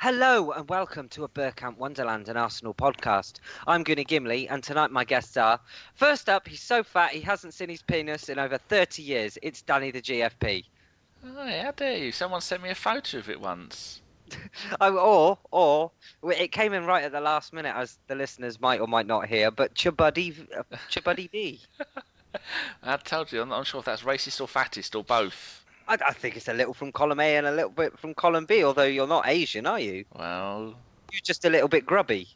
Hello and welcome to a Bergkamp Wonderland and Arsenal podcast. I'm Gunnar Gimley and tonight my guests are, first up, he's so fat he hasn't seen his penis in over 30 years. It's Danny the GFP. Oh, how dare you? Someone sent me a photo of it once. Or it came in right at the last minute, as the listeners might or might not hear, but Chubuddy D. I told you, I'm not sure if that's racist or fattest or both. I think it's a little from column A and a little bit from column B, although you're not Asian, are you? Well, You're just a little bit grubby.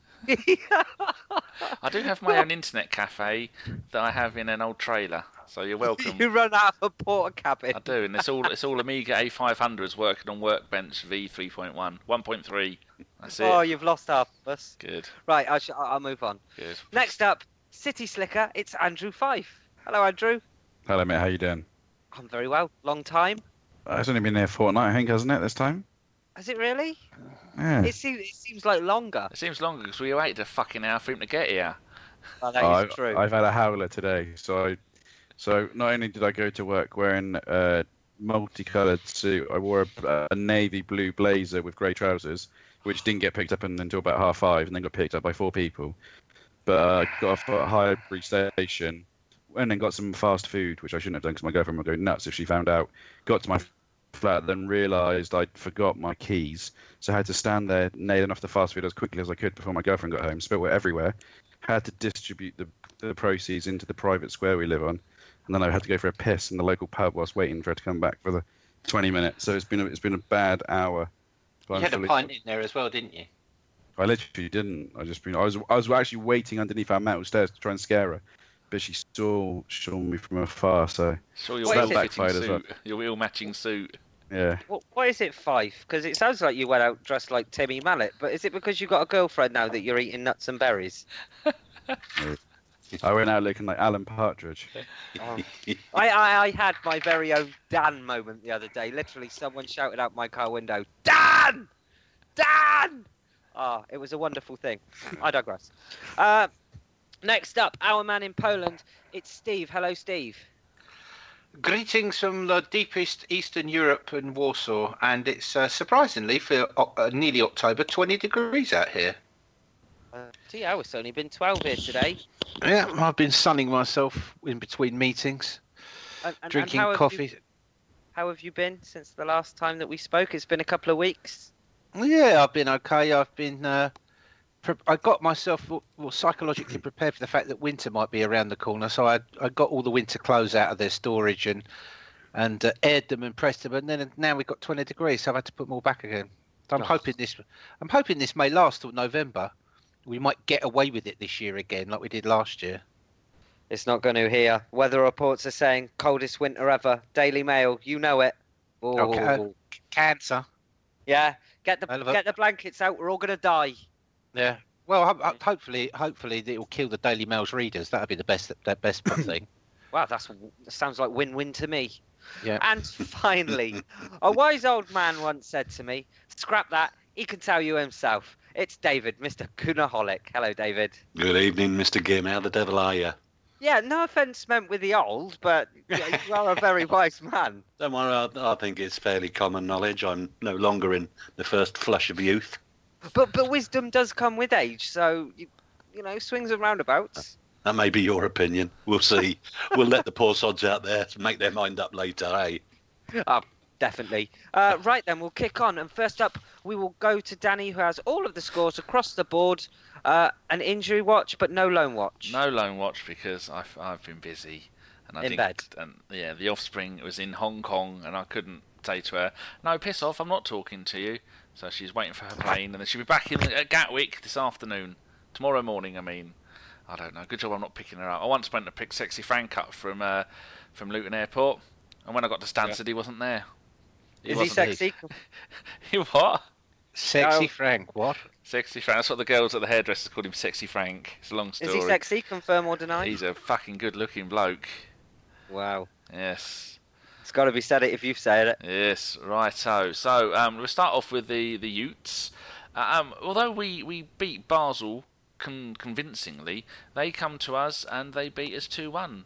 I do have my own internet cafe that I have in an old trailer, so you're welcome. You run out of a porta cabin. I do, and it's all Amiga A500s working on Workbench V3.1, 1.3. That's it. Oh, you've lost half of us. Good. Right, I'll move on. Good. Next up, City Slicker, it's Andrew Fife. Hello, Andrew. Hello, mate. How you doing? I'm very well. Long time. It's only been there a fortnight, I think, hasn't it, this time? Has it really? Yeah. It seems like longer. It seems longer because we waited a fucking hour for him to get here. Oh, that is true. I've had a howler today. So not only did I go to work wearing a multicoloured suit, I wore a navy blue blazer with grey trousers, which didn't get picked up until about 5:30, and then got picked up by 4 people. But I got off at Highbury Station, and then got some fast food, which I shouldn't have done because my girlfriend would go nuts if she found out. Got to my flat, then realised I'd forgot my keys, so I had to stand there nailing off the fast food as quickly as I could before my girlfriend got home. Spilt it everywhere. Had to distribute the proceeds into the private square we live on, and then I had to go for a piss in the local pub whilst waiting for her to come back for the 20 minutes. So it's been a bad hour. You had a pint in there as well, didn't you? I literally didn't. I was actually waiting underneath our metal stairs to try and scare her, but she saw me from afar. So Your ill matching suit. Yeah. Why is it Fife? Because it sounds like you went out dressed like Timmy Mallet, but is it because you've got a girlfriend now that you're eating nuts and berries? I went out looking like Alan Partridge. Oh. I had my very own Dan moment the other day. Literally, someone shouted out my car window, "Dan! Dan!" Ah, it was a wonderful thing. I digress. Next up, our man in Poland, it's Steve. Hello, Steve. Greetings from the deepest Eastern Europe and Warsaw, and it's surprisingly for nearly October, 20 degrees out here. Yeah, it's only been 12 here today. Yeah, I've been sunning myself in between meetings, drinking coffee. How have you been since the last time that we spoke? It's been a couple of weeks. Yeah, I've been okay. I've been. I got myself psychologically prepared for the fact that winter might be around the corner, so I got all the winter clothes out of their storage and aired them and pressed them, and then now we've got 20 degrees, so I've had to put them all back again. So I'm hoping this may last till November. We might get away with it this year again, like we did last year. It's not going to here. Weather reports are saying coldest winter ever. Daily Mail, you know it. Okay. Cancer. Yeah, get the blankets out. We're all going to die. Yeah. Well, hopefully it will kill the Daily Mail's readers. That would be the best thing. Wow, that sounds like win-win to me. Yeah. And finally, a wise old man once said to me, "Scrap that. He can tell you himself." It's David, Mr. Gunaholic. Hello, David. Good evening, Mr. Gim. How the devil are you? Yeah, no offence meant with the old, but you are a very wise man. Don't worry, I think it's fairly common knowledge. I'm no longer in the first flush of youth. But wisdom does come with age, so, you know, swings and roundabouts. That may be your opinion. We'll see. We'll let the poor sods out there make their mind up later, eh? Oh, definitely. Right then, we'll kick on. And first up, we will go to Danny, who has all of the scores across the board. An injury watch, but no loan watch. No loan watch because I've been busy. And in bed. And yeah, the offspring was in Hong Kong, and I couldn't say to her, "No, piss off, I'm not talking to you." So she's waiting for her plane, and then she'll be back at Gatwick this afternoon. Tomorrow morning, I mean. I don't know. Good job I'm not picking her up. I once went to pick Sexy Frank up from Luton Airport, and when I got to Stansted, he wasn't there. Is he sexy? He what? Sexy Frank, what? Sexy Frank. That's what the girls at the hairdressers called him, Sexy Frank. It's a long story. Is he sexy? Confirm or deny? He's a fucking good-looking bloke. Wow. Yes. It's got to be said it if you've said it. Yes, righto. So we'll start off with the Utes. Although we beat Basel convincingly, they come to us and they beat us 2-1.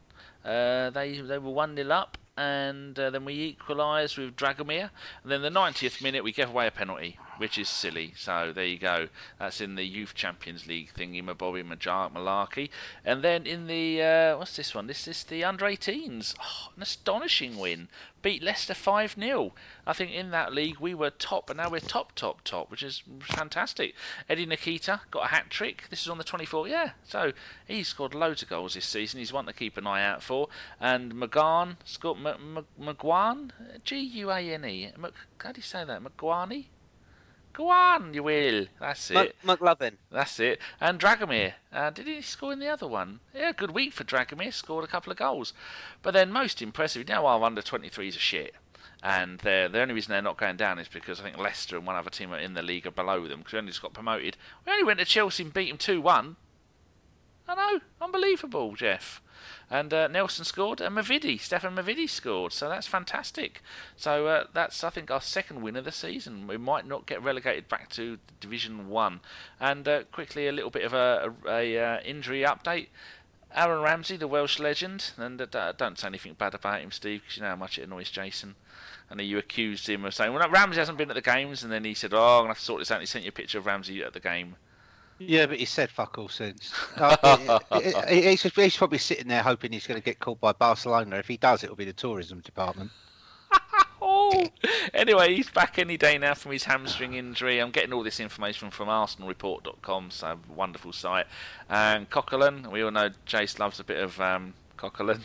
They were 1-0 up, and then we equalised with Dragomir, and then the 90th minute we gave away a penalty. which is silly. So there you go. That's in the Youth Champions League thingy, my Bobby malarkey. And then in the what's this one? This is the under-18s. Oh, an astonishing win. Beat Leicester 5-0. I think in that league we were top, and now we're top, which is fantastic. Eddie Nikita got a hat trick. This is on the 24th. Yeah, so he's scored loads of goals this season. He's one to keep an eye out for. And McGuane scored McGuane, Guane. How do you say that? McGuane. Go on, you will. That's it. McLovin. That's it. And Dragomir. Did he score in the other one? Yeah, good week for Dragomir. Scored a couple of goals. But then most impressive, you know, our under-23s are shit. And the only reason they're not going down is because I think Leicester and one other team in the league are below them because we only just got promoted. We only went to Chelsea and beat them 2-1. I know. Unbelievable, Jeff. And Nelson scored, and Stefan Mavidi scored, so that's fantastic. So that's, I think, our second win of the season. We might not get relegated back to Division 1. And quickly, a little bit of a injury update. Aaron Ramsey, the Welsh legend, and don't say anything bad about him, Steve, because you know how much it annoys Jason. And you accused him of saying, well, no, Ramsey hasn't been at the games, and then he said, oh, I'm going to have to sort this out, and he sent you a picture of Ramsey at the game. Yeah, but he said fuck all since. He's probably sitting there hoping he's going to get called by Barcelona. If he does, it'll be the tourism department. Oh, anyway, he's back any day now from his hamstring injury. I'm getting all this information from ArsenalReport.com, so wonderful site. And Coquelin, we all know Jace loves a bit of Coquelin.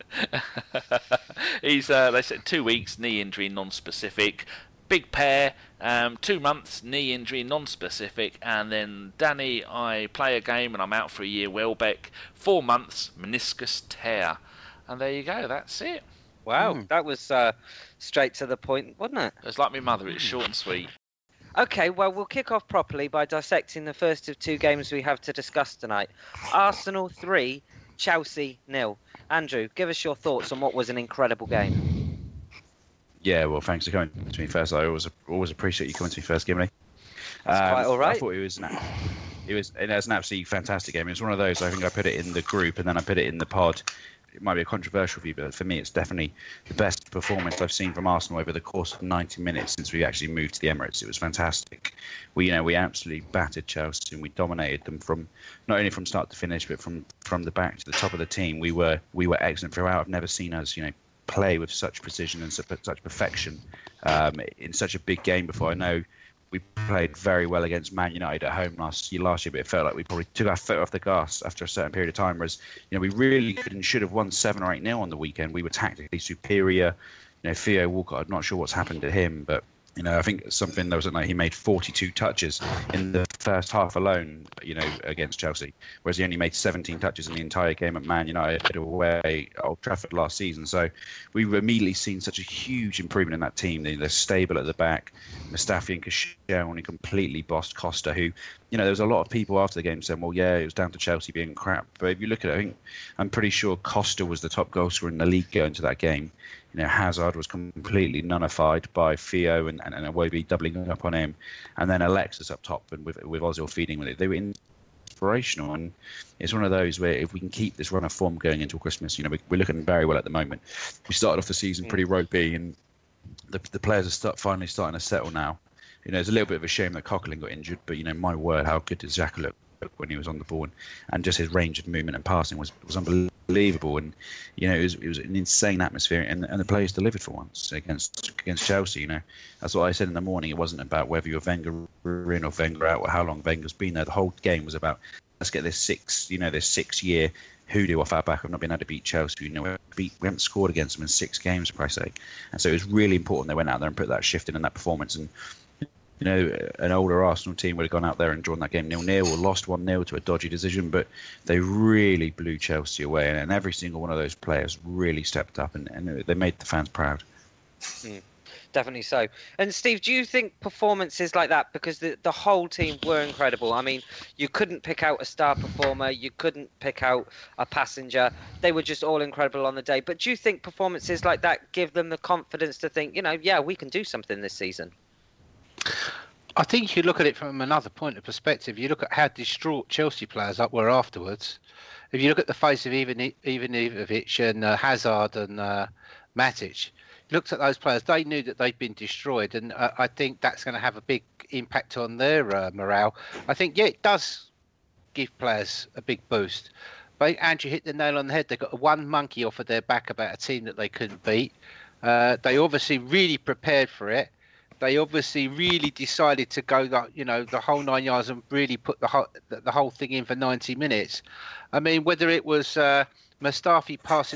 He's they said 2 weeks, knee injury, non-specific. Big Pair, 2 months, knee injury, non-specific, and then Danny, I play a game and I'm out for a year, Welbeck, 4 months, meniscus tear. And there you go, that's it. Wow, that was straight to the point, wasn't it? It's like my mother, it's short and sweet. Okay, well, we'll kick off properly by dissecting the first of 2 games we have to discuss tonight. Arsenal 3, Chelsea 0. Andrew, give us your thoughts on what was an incredible game. Yeah, well, thanks for coming to me first. I always appreciate you coming to me first, Gimli. That's quite all right. I thought it was an absolutely fantastic game. It was one of those. I think I put it in the group and then I put it in the pod. It might be a controversial view, but for me, it's definitely the best performance I've seen from Arsenal over the course of 90 minutes since we actually moved to the Emirates. It was fantastic. We absolutely battered Chelsea and we dominated them from not only from start to finish, but from the back to the top of the team. We were excellent throughout. I've never seen us, play with such precision and such perfection in such a big game before. I know we played very well against Man United at home last year, but it felt like we probably took our foot off the gas after a certain period of time. Whereas, we really could and should have won 7 or 8-0 on the weekend. We were tactically superior. Theo Walcott, I'm not sure what's happened to him, but I think something that was like he made 42 touches in the first half alone, against Chelsea, whereas he only made 17 touches in the entire game at Man United away at Old Trafford last season. So we've immediately seen such a huge improvement in that team. They're stable at the back. Mustafi and Koscielny completely bossed Costa, who, there was a lot of people after the game saying, well, yeah, it was down to Chelsea being crap. But if you look at it, I'm pretty sure Costa was the top goal scorer in the league going to that game. Hazard was completely nullified by Theo and Iwobi doubling up on him, and then Alexis up top and with Ozil feeding with it. They were inspirational, and it's one of those where if we can keep this run of form going into Christmas, we're looking very well at the moment. We started off the season pretty ropey, and the players are finally starting to settle now. It's a little bit of a shame that Coquelin got injured, but my word, how good did Xhaka look when he was on the ball, and just his range of movement and passing was unbelievable, and it was an insane atmosphere, and the players delivered for once against Chelsea. That's what I said in the morning. It wasn't about whether you're Wenger in or Wenger out or how long Wenger's been there. The whole game was about let's get this 6-year hoodoo off our back of not being able to beat Chelsea. We haven't scored against them in 6 games, for Christ's sake, and so it was really important they went out there and put that shift in that performance. And an older Arsenal team would have gone out there and drawn that game 0-0 or lost 1-0 to a dodgy decision, but they really blew Chelsea away, and every single one of those players really stepped up, and they made the fans proud. Definitely so. And Steve, do you think performances like that, because the whole team were incredible? I mean, you couldn't pick out a star performer, you couldn't pick out a passenger. They were just all incredible on the day. But do you think performances like that give them the confidence to think, yeah, we can do something this season? I think you look at it from another point of perspective. You look at how distraught Chelsea players were afterwards. If you look at the face of Ivanovic and Hazard and Matic, looked at those players, they knew that they'd been destroyed, and I think that's going to have a big impact on their morale. I think, yeah, it does give players a big boost. But Andrew hit the nail on the head. They got one monkey off of their back about a team that they couldn't beat. They obviously really prepared for it. They obviously really decided to go, the whole 9 yards and really put the whole thing in for 90 minutes. I mean, whether it was Mustafi passing,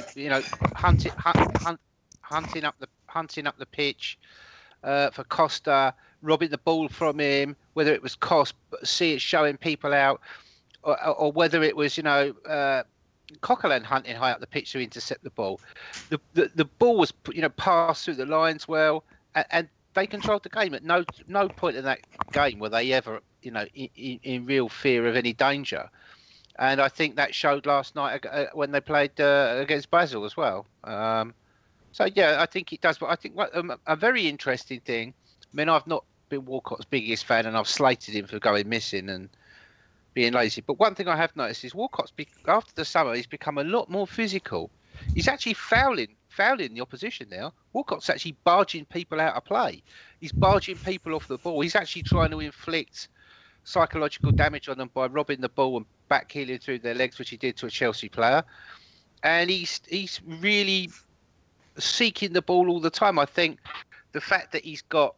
hunting up the pitch for Costa, robbing the ball from him, whether it was Cost, see it showing people out, or whether it was, Coquelin hunting high up the pitch to intercept the ball. The ball was, passed through the lines well, and they controlled the game. At no point in that game were they ever, in real fear of any danger. And I think that showed last night when they played against Basel as well. So, yeah, I think it does. But I think a very interesting thing, I mean, I've not been Walcott's biggest fan, and I've slated him for going missing and being lazy. But one thing I have noticed is Walcott's, after the summer, he's become a lot more physical. He's actually fouling the opposition now. Walcott's actually barging people out of play. He's barging people off the ball. He's actually trying to inflict psychological damage on them by robbing the ball and backheeling through their legs, which he did to a Chelsea player. And he's really seeking the ball all the time. I think the fact that he's got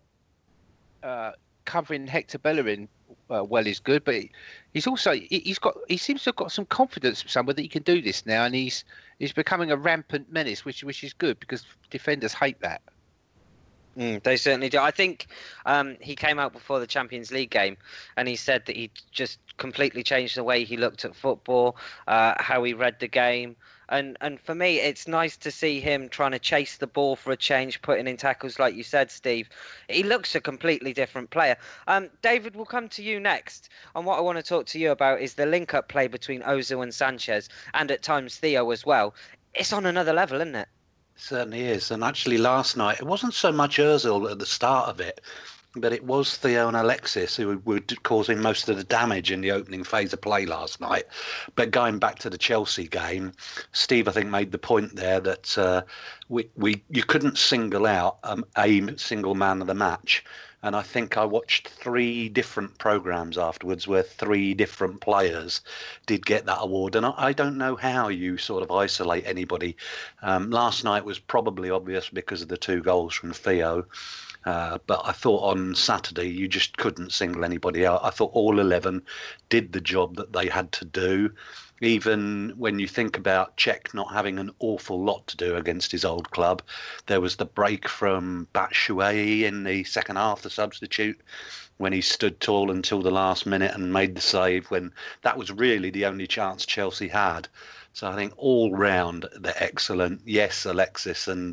covering Hector Bellerin well is good, but he seems to have got some confidence somewhere that he can do this now, and he's becoming a rampant menace, which is good because defenders hate that. They certainly do. I think he came out before the Champions League game and he said that he just completely changed the way he looked at football, how he read the game. And for me, it's nice to see him trying to chase the ball for a change, putting in tackles, like you said, Steve. He looks a completely different player. David, we'll come to you next. And what I want to talk to you about is the link-up play between Ozil and Sanchez, and at times Theo as well. It's on another level, isn't it? Certainly is. And actually last night, it wasn't so much Ozil at the start of it, but it was Theo and Alexis who were causing most of the damage in the opening phase of play last night. But going back to the Chelsea game, Steve, I think, made the point there that you couldn't single out a single man of the match. And I think I watched 3 different programmes afterwards where 3 different players did get that award. And I don't know how you sort of isolate anybody. Last night was probably obvious because of the 2 goals from Theo. But I thought on Saturday you just couldn't single anybody out. I thought all 11 did the job that they had to do. Even when you think about Cech not having an awful lot to do against his old club, there was the break from Batshuayi in the second half, the substitute, when he stood tall until the last minute and made the save, when that was really the only chance Chelsea had. So I think all round they're excellent. Yes, Alexis and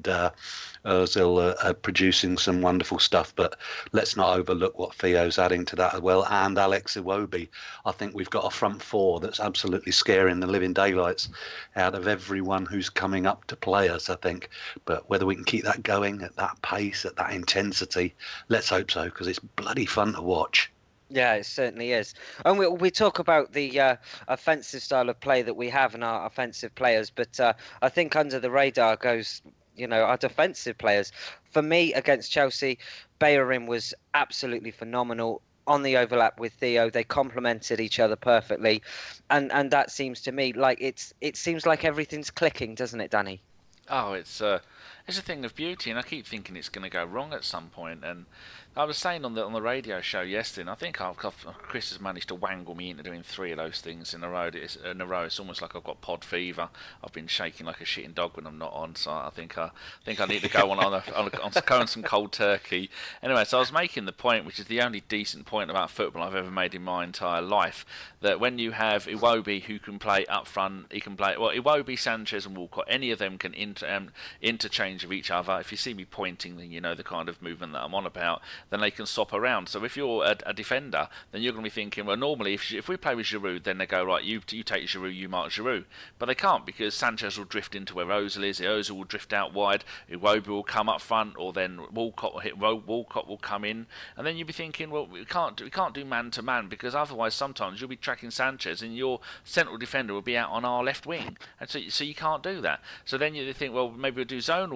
Ozil are producing some wonderful stuff, but let's not overlook what Theo's adding to that as well. And Alex Iwobi. I think we've got a front 4 that's absolutely scaring the living daylights out of everyone who's coming up to play us, I think. But whether we can keep that going at that pace, at that intensity, let's hope so, because it's bloody fun to watch. Yeah, it certainly is. And we talk about the offensive style of play that we have in our offensive players, but I think under the radar goes, our defensive players. For me, against Chelsea, Bellerin was absolutely phenomenal on the overlap with Theo. They complemented each other perfectly, and that seems to me like it seems like everything's clicking, doesn't it, Danny? Oh, it's a thing of beauty, and I keep thinking it's going to go wrong at some point. And I was saying on the radio show yesterday, and I think Chris has managed to wangle me into doing 3 of those things in a row. It's almost like I've got pod fever. I've been shaking like a shitting dog when I'm not on, so I think I need to go on some cold turkey. Anyway, so I was making the point, which is the only decent point about football I've ever made in my entire life, that when you have Iwobi who can play up front, he can play Iwobi, Sanchez, and Walcott. Any of them can interchange with each other. If you see me pointing, then you know the kind of movement that I'm on about. Then they can swap around. So if you're a defender, then you're going to be thinking, well, normally if we play with Giroud, then they go, right, you take Giroud, you mark Giroud. But they can't, because Sanchez will drift into where Ozil is, Ozil will drift out wide, Iwobi will come up front, or then Walcott will come in, and then you'll be thinking, well, we can't do man to man, because otherwise sometimes you'll be tracking Sanchez and your central defender will be out on our left wing, and so you can't do that. So then you think, well, maybe we'll do zonal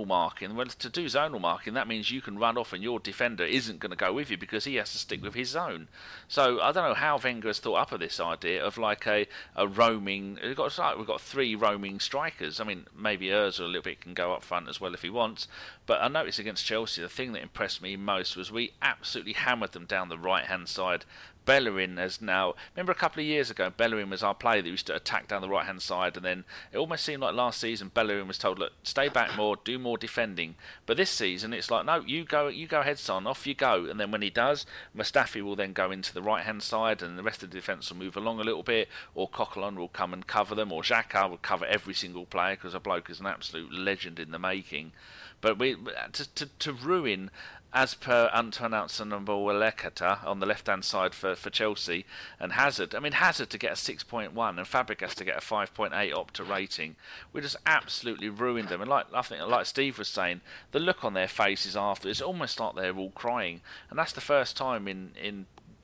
marking. Well, to do zonal marking, that means you can run off and your defender isn't going to go with you because he has to stick with his zone. So I don't know how Wenger has thought up of this idea of like a roaming. We've got 3 roaming strikers. I mean, maybe Ozil a little bit can go up front as well if he wants. But I noticed against Chelsea, the thing that impressed me most was we absolutely hammered them down the right-hand side. Bellerin has now... Remember a couple of years ago, Bellerin was our player that used to attack down the right-hand side, and then it almost seemed like last season Bellerin was told, look, stay back more, do more defending. But this season, it's like, no, you go ahead, son, off you go. And then when he does, Mustafi will then go into the right-hand side, and the rest of the defence will move along a little bit, or Coquelin will come and cover them, or Xhaka will cover every single player, because a bloke is an absolute legend in the making. But to ruin... As per unannounced number Welekata on the left-hand side for Chelsea, and Hazard. I mean, Hazard to get a 6.1 and Fabregas to get a 5.8 Opta rating. We just absolutely ruined them. And I think, like Steve was saying, the look on their faces after, it's almost like they're all crying. And that's the first time in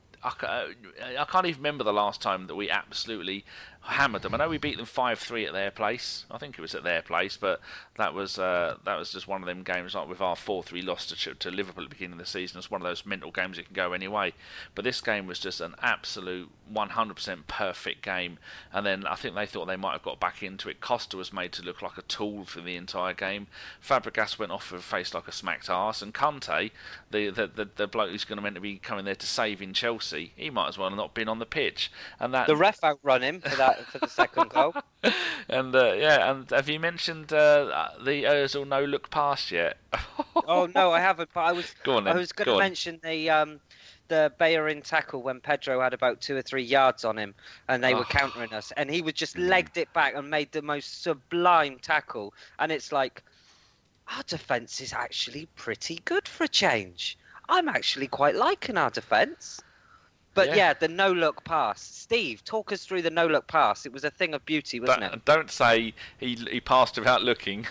I can't even remember the last time that we absolutely hammered them. I know we beat them 5-3 at their place. I think it was at their place, but that was just one of them games, like with our 4-3 loss to Liverpool at the beginning of the season. It's one of those mental games that can go anyway. But this game was just an absolute 100% perfect game. And then I think they thought they might have got back into it. Costa was made to look like a tool for the entire game. Fabregas went off with a face like a smacked arse, and Kante, the bloke who's going to meant to be coming there to save in Chelsea, he might as well have not been on the pitch. And that The ref outrun him for the second goal. And and have you mentioned the Ozil no look pass yet? Oh no, I haven't. But I was Go on then. I was going to mention the Bellerin tackle when Pedro had about 2 or 3 yards on him, and they were countering us, and he would just legged it back and made the most sublime tackle. And it's like, our defence is actually pretty good for a change. I'm actually quite liking our defence. But yeah, the no-look pass. Steve, talk us through the no-look pass. It was a thing of beauty, wasn't it? Don't say he passed without looking.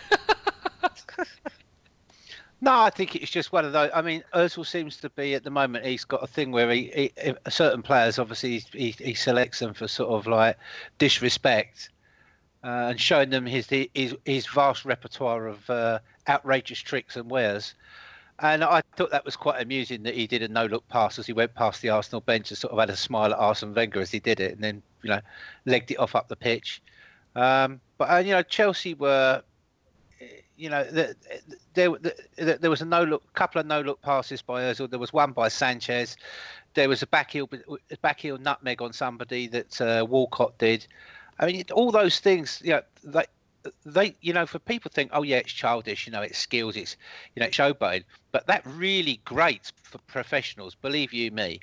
No, I think it's just one of those. I mean, Ozil seems to be at the moment. He's got a thing where he certain players, obviously, he selects them for sort of like disrespect and showing them his vast repertoire of outrageous tricks and wares. And I thought that was quite amusing that he did a no-look pass as he went past the Arsenal bench and sort of had a smile at Arsene Wenger as he did it, and then legged it off up the pitch. But Chelsea were, there was a couple of no-look passes by Ozil. There was one by Sanchez. There was a backheel nutmeg on somebody that Walcott did. I mean, all those things, they for people think, oh yeah, it's childish, it's skills, it's it's showboating, but that really grates for professionals, believe you me.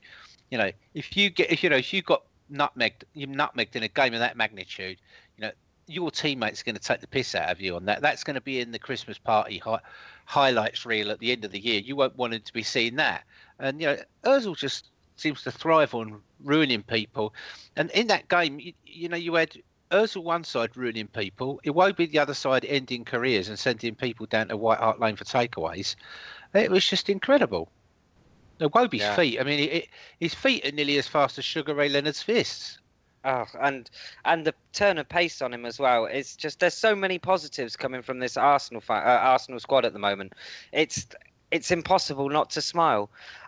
If you got nutmegged in a game of that magnitude, your teammates are going to take the piss out of you on that. That's going to be in the Christmas party highlights reel at the end of the year. You won't want to be seeing that. And Ozil just seems to thrive on ruining people. And in that game, you had Ozil one side ruining people, Iwobi the other side ending careers and sending people down to White Hart Lane for takeaways. It was just incredible. Iwobi's feet, I mean, his feet are nearly as fast as Sugar Ray Leonard's fists. Oh, and the turn of pace on him as well. It's just, there's so many positives coming from this Arsenal squad at the moment. It's impossible not to smile.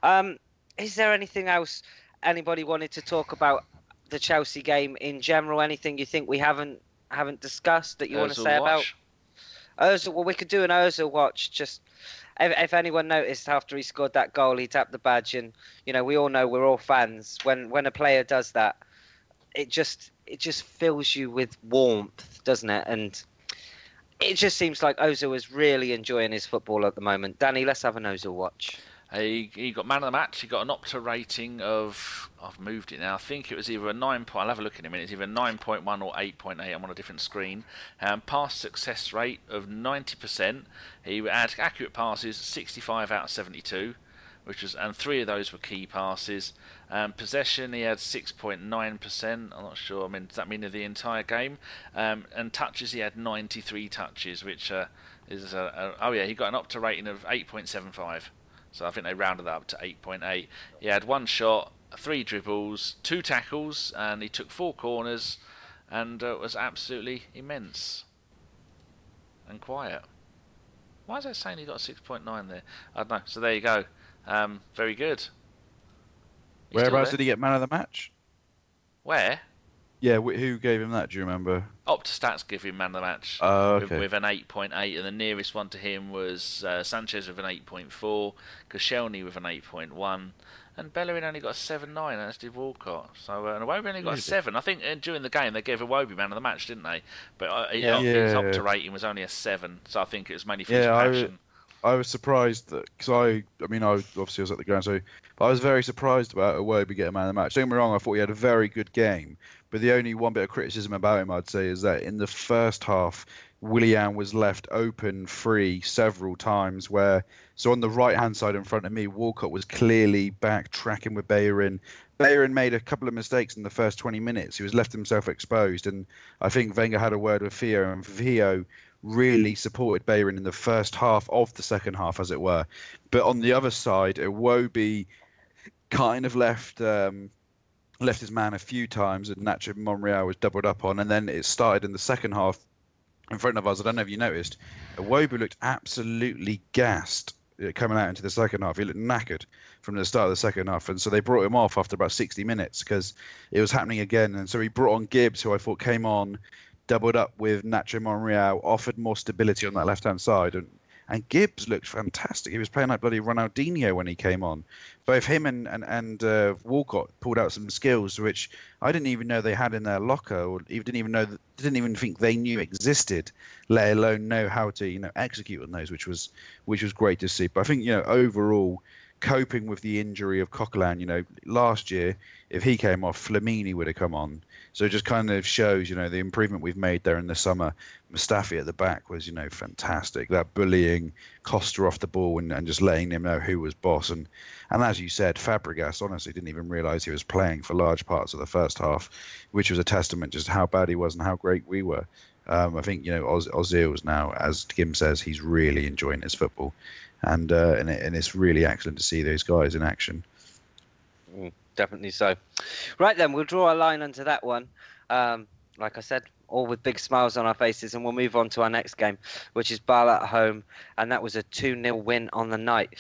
Is there anything else anybody wanted to talk about the Chelsea game in general? Anything you think we haven't discussed that you want to say about Ozil? Well, we could do an Ozil watch. Just if anyone noticed after he scored that goal, he tapped the badge, and we all know we're all fans. When a player does that, it just fills you with warmth, doesn't it? And it just seems like Ozil is really enjoying his football at the moment. Danny, let's have an Ozil watch. He got man of the match. He got an Opta rating of, I've moved it now, I think it was either a 9. I'll have a look in a minute. It's either 9.1 or 8.8. I'm on a different screen. Pass success rate of 90%. He had accurate passes 65 out of 72, and 3 of those were key passes. Possession, he had 6.9%. I'm not sure. I mean, does that mean the entire game? And touches, he had 93 touches, which is he got an Opta rating of 8.75. So I think they rounded that up to 8.8. He had 1 shot, 3 dribbles, 2 tackles, and he took 4 corners, and it was absolutely immense and quiet. Why is that saying he got 6.9 there? I don't know. So there you go. Very good. You still Whereabouts there? did he get man of the match? Where? Yeah, who gave him that? Do you remember? Opta-Stats give him man of the match Oh, okay. with an 8.8, and the nearest one to him was Sanchez with an 8.4, Koscielny with an 8.1, and Bellerin only got a 7.9, as did Walcott. So and Iwobi only got a Really? 7. I think during the game they gave Iwobi man of the match, didn't they? But his Yeah. Opta rating was only a 7, so I think it was mainly for his Yeah, passion. I was surprised that because I mean, I obviously was at the ground, so but I was very surprised about Iwobi getting man of the match. Don't get me wrong, I thought he had a very good game, but the only one bit of criticism about him, I'd say, is that in the first half, Willian was left open free several times. So on the right hand side in front of me, Walcott was clearly backtracking with Bellerin. Bellerin made a couple of mistakes in the first 20 minutes. He was left himself exposed, and I think Wenger had a word with Theo, and Theo really supported Bellerin in the first half of the second half, as it were. But on the other side, Iwobi kind of left his man a few times, and Nacho Monreal was doubled up on. And then it started in the second half in front of us. I don't know if you noticed, Iwobi looked absolutely gassed coming out into the second half. He looked knackered from the start of the second half, and so they brought him off after about 60 minutes because it was happening again. And so he brought on Gibbs, who I thought came on, doubled up with Nacho Monreal, offered more stability on that left-hand side. And Gibbs looked fantastic. He was playing like bloody Ronaldinho when he came on. Both him and Walcott pulled out some skills which I didn't even know they had in their locker, or didn't even think they knew existed, let alone know how to execute on those, which was great to see. But I think overall, coping with the injury of Coquelin, last year if he came off, Flamini would have come on. So it just kind of shows, the improvement we've made there in the summer. Mustafi at the back was, fantastic. That bullying Costa off the ball and just letting him know who was boss. And as you said, Fabregas honestly didn't even realise he was playing for large parts of the first half, which was a testament just how bad he was and how great we were. I think, Ozil's now, as Kim says, he's really enjoying his football. And it's really excellent to see those guys in action. Definitely so. Right then, we'll draw a line under that one. Like I said, all with big smiles on our faces, and we'll move on to our next game, which is Bâle at home, and that was a 2-0 win on the night.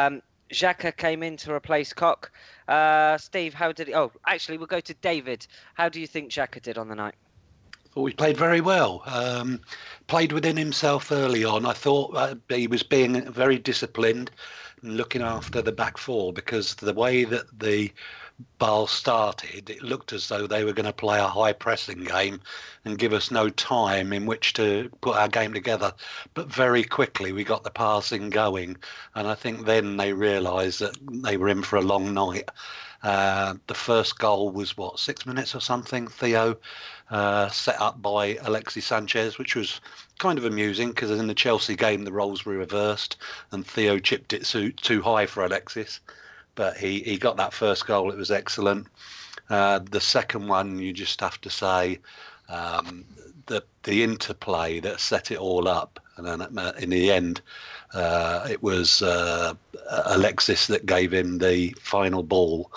Xhaka came in to replace Koch. Steve, how did he... Oh, actually, we'll go to David. How do you think Xhaka did on the night? Well, he played very well. Played within himself early on. I thought he was being very disciplined and looking after the back four, because the way that the Bâle started, it looked as though they were going to play a high pressing game and give us no time in which to put our game together. But very quickly we got the passing going, and I think then they realised that they were in for a long night. The first goal was 6 minutes or something, Theo, set up by Alexis Sanchez, which was kind of amusing because in the Chelsea game the roles were reversed and Theo chipped it too high for Alexis. But he got that first goal. It was excellent. The second one, you just have to say, the interplay that set it all up. And then in the end, it was Alexis that gave him the final ball.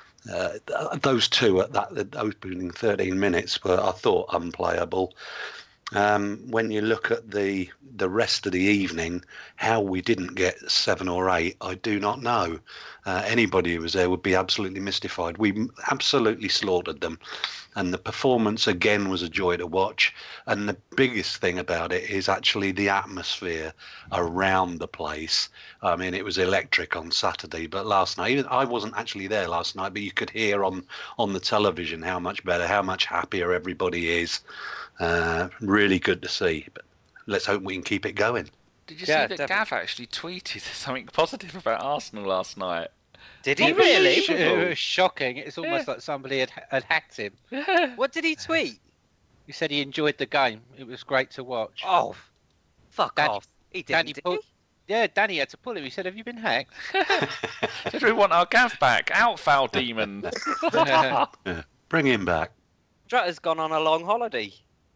Those two at that opening 13 minutes were, I thought, unplayable. When you look at the rest of the evening, how we didn't get 7 or 8, I do not know. Anybody who was there would be absolutely mystified. We absolutely slaughtered them. And the performance, again, was a joy to watch. And the biggest thing about it is actually the atmosphere around the place. I mean, it was electric on Saturday, but last night, I wasn't actually there last night, but you could hear on the television how much better, how much happier everybody is. Really good to see, but let's hope we can keep it going. Did you see that definitely. Gav actually tweeted something positive about Arsenal last night? Did he really? It was shocking. It's almost like somebody had hacked him. What did he tweet? He said he enjoyed the game. It was great to watch. Oh, fuck off. He didn't, did he? Yeah, Danny had to pull him. He said, have you been hacked? Did we want our Gav back? Out, foul demon. Yeah. Bring him back. Drutter's gone on a long holiday.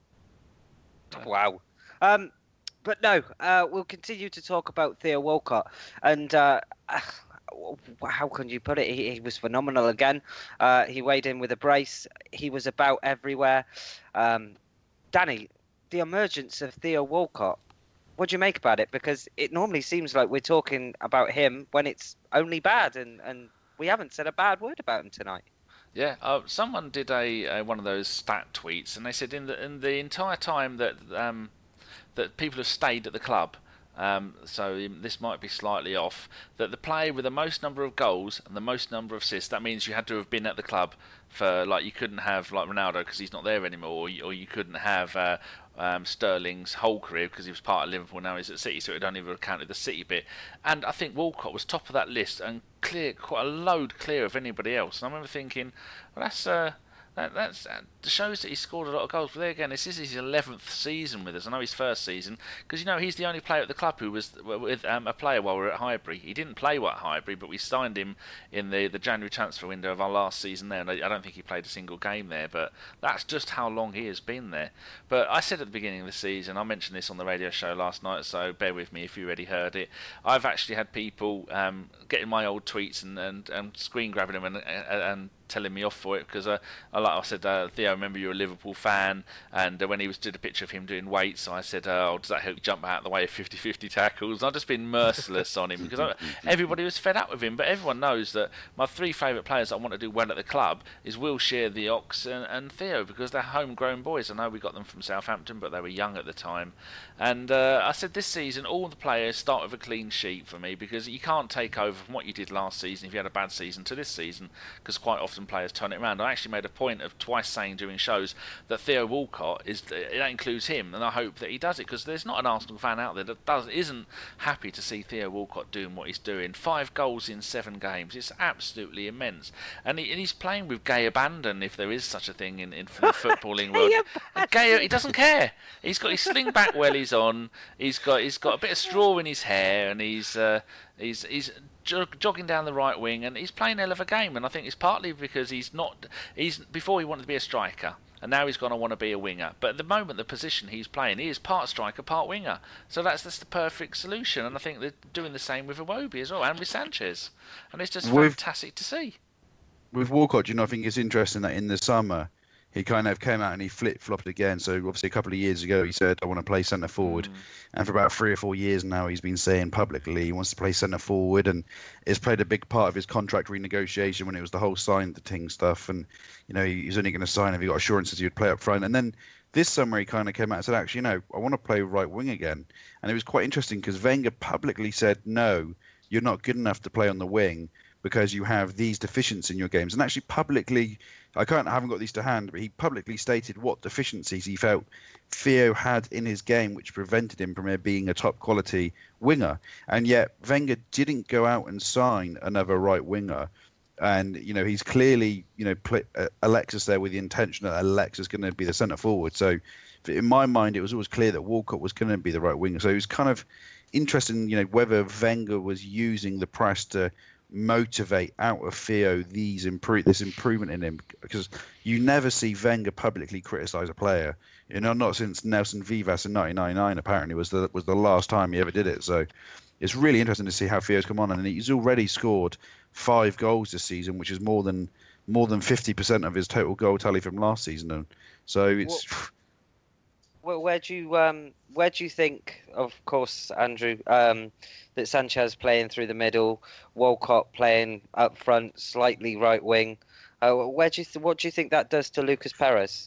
Wow. But no, we'll continue to talk about Theo Walcott. And how can you put it? He was phenomenal again. He weighed in with a brace. He was about everywhere. Danny, the emergence of Theo Walcott, what do you make about it? Because it normally seems like we're talking about him when it's only bad, and we haven't said a bad word about him tonight. Yeah, someone did a one of those stat tweets, and they said in the entire time that that people have stayed at the club, so this might be slightly off, that the player with the most number of goals and the most number of assists, that means you had to have been at the club for, like, you couldn't have like Ronaldo because he's not there anymore, or you couldn't have Sterling's whole career because he was part of Liverpool, now he's at City, so it only have counted the City bit. And I think Walcott was top of that list and clear, quite a load clear of anybody else. And I remember thinking, well, that shows that he scored a lot of goals. But there again, this is his 11th season with us. I know his first season, because he's the only player at the club who was with a player while we were at Highbury. He didn't play at Highbury, but we signed him in the January transfer window of our last season there. And I don't think he played a single game there, but that's just how long he has been there. But I said at the beginning of the season, I mentioned this on the radio show last night, so bear with me if you already heard it. I've actually had people getting my old tweets and screen grabbing them and telling me off for it, because like I said, Theo, I remember you're a Liverpool fan, and when he did a picture of him doing weights, I said, does that help you jump out of the way of 50-50 tackles? And I've just been merciless on him, because everybody was fed up with him. But everyone knows that my three favourite players that I want to do well at the club is Wilshere, the Ox, and Theo, because they're homegrown boys. I know we got them from Southampton, but they were young at the time. And I said this season all the players start with a clean sheet for me, because you can't take over from what you did last season if you had a bad season to this season, because quite often players turn it around. I actually made a point of twice saying during shows that Theo Walcott that includes him, and I hope that he does it, because there's not an Arsenal fan out there that isn't happy to see Theo Walcott doing what he's doing. 5 goals in 7 games, it's absolutely immense, and he's playing with gay abandon, if there is such a thing in the footballing world. Gay, he doesn't care. He's got his sling back while he's on. He's got a bit of straw in his hair, and he's jogging down the right wing, and he's playing a hell of a game. And I think it's partly because before he wanted to be a striker, and now he's going to want to be a winger. But at the moment, the position he's playing, he is part striker, part winger. So that's the perfect solution. And I think they're doing the same with Iwobi as well, and with Sanchez. And it's just fantastic to see. With Walcott, I think it's interesting that in the summer, he kind of came out and he flip-flopped again. So obviously a couple of years ago he said, I want to play centre forward. And for about 3 or 4 years now he's been saying publicly he wants to play centre forward, and it's played a big part of his contract renegotiation when it was the whole sign the ting stuff. And, he's only going to sign if he got assurances he would play up front. And then this summer he kind of came out and said, actually, I want to play right wing again. And it was quite interesting because Wenger publicly said, no, you're not good enough to play on the wing because you have these deficiencies in your games. And actually publicly, I haven't got these to hand, but he publicly stated what deficiencies he felt Theo had in his game which prevented him from being a top quality winger. And yet Wenger didn't go out and sign another right winger. And, he's clearly, put Alexis there with the intention that Alexis is going to be the centre forward. So in my mind, it was always clear that Walcott was going to be the right winger. So it was kind of interesting, whether Wenger was using the press to motivate out of Theo this improvement in him, because you never see Wenger publicly criticise a player. Not since Nelson Vivas in 1999 apparently was the last time he ever did it. So it's really interesting to see how Theo's come on, and he's already scored 5 goals this season, which is more than 50% of his total goal tally from last season. And so it's. Well, where do you think, of course, Andrew, that Sanchez playing through the middle, Walcott playing up front, slightly right wing? What do you think that does to Lucas Perez?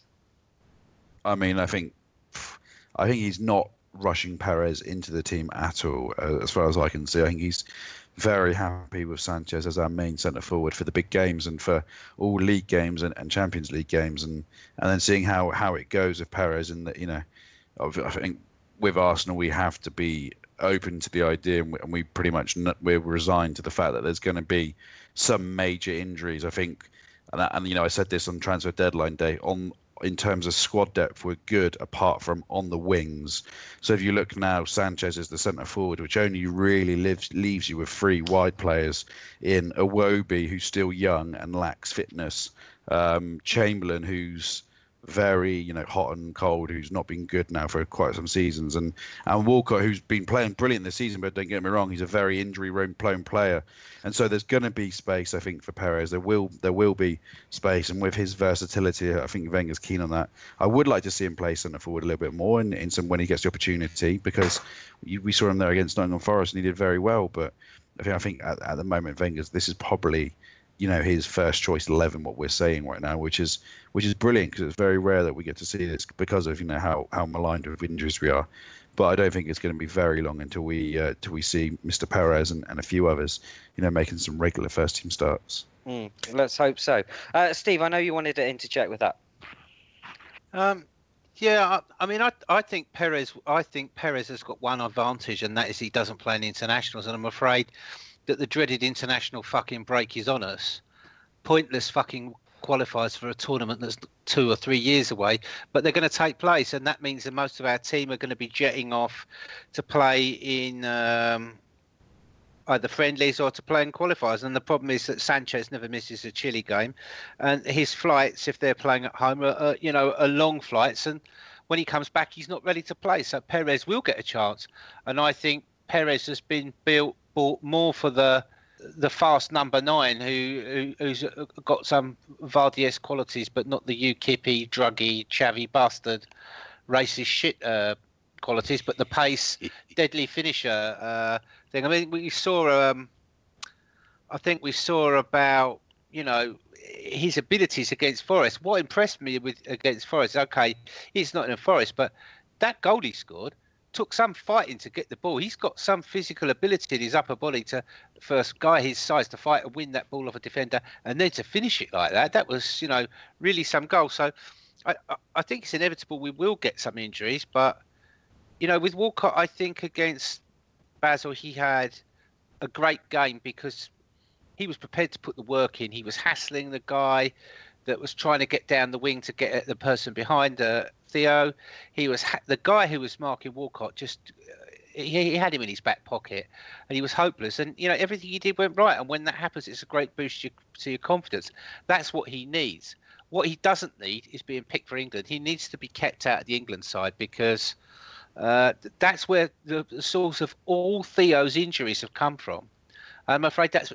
I mean, I think he's not rushing Perez into the team at all, as far as I can see. I think he's very happy with Sanchez as our main centre forward for the big games and for all league games and Champions League games, and then seeing how it goes with Perez. And that, I think with Arsenal we have to be open to the idea, and we pretty much we're resigned to the fact that there's going to be some major injuries. I think, and I said this on transfer deadline day, in terms of squad depth, we're good apart from on the wings. So if you look now, Sanchez is the centre forward, which only really leaves you with 3 wide players in Iwobi, who's still young and lacks fitness, Chamberlain, who's very, hot and cold, who's not been good now for quite some seasons, and Walcott, who's been playing brilliant this season, but don't get me wrong, he's a very injury-prone player, and so there's going to be space, I think, for Perez. There will be space, and with his versatility, I think Wenger's keen on that. I would like to see him play centre forward a little bit more in some when he gets the opportunity, because we saw him there against Nottingham Forest, and he did very well, but I think at the moment, this is probably his first choice 11, what we're saying right now, which is brilliant, because it's very rare that we get to see this because of how maligned with injuries we are. But I don't think it's going to be very long until we see Mr. Perez and a few others making some regular first team starts. Let's hope so. Steve, I know you wanted to interject with that. Yeah, I think Perez has got one advantage, and that is he doesn't play in internationals, and I'm afraid that the dreaded international fucking break is on us. Pointless fucking qualifiers for a tournament that's 2 or 3 years away, but they're going to take place, and that means that most of our team are going to be jetting off to play in either friendlies or to play in qualifiers. And the problem is that Sanchez never misses a Chile game, and his flights, if they're playing at home, are long flights, and when he comes back, he's not ready to play. So Perez will get a chance, and I think Perez has been bought more for the fast number 9 who's got some Vardy-esque qualities, but not the UKIP-y, druggy, chavvy bastard, racist shit qualities, but the pace, deadly finisher thing. I mean, we saw. I think we saw about his abilities against Forest. What impressed me against Forest, okay, he's not in a Forest, but that goal he scored took some fighting to get the ball. He's got some physical ability in his upper body for a guy his size to fight and win that ball off a defender, and then to finish it like that. That was, really some goal. So I think it's inevitable we will get some injuries, but with Walcott, I think against Basel, he had a great game because he was prepared to put the work in. He was hassling the guy that was trying to get down the wing to get at the person behind Theo. He was the guy who was marking Walcott. He had him in his back pocket, and he was hopeless. And everything he did went right. And when that happens, it's a great boost to your confidence. That's what he needs. What he doesn't need is being picked for England. He needs to be kept out of the England side, because that's where the source of all Theo's injuries have come from. I'm afraid that's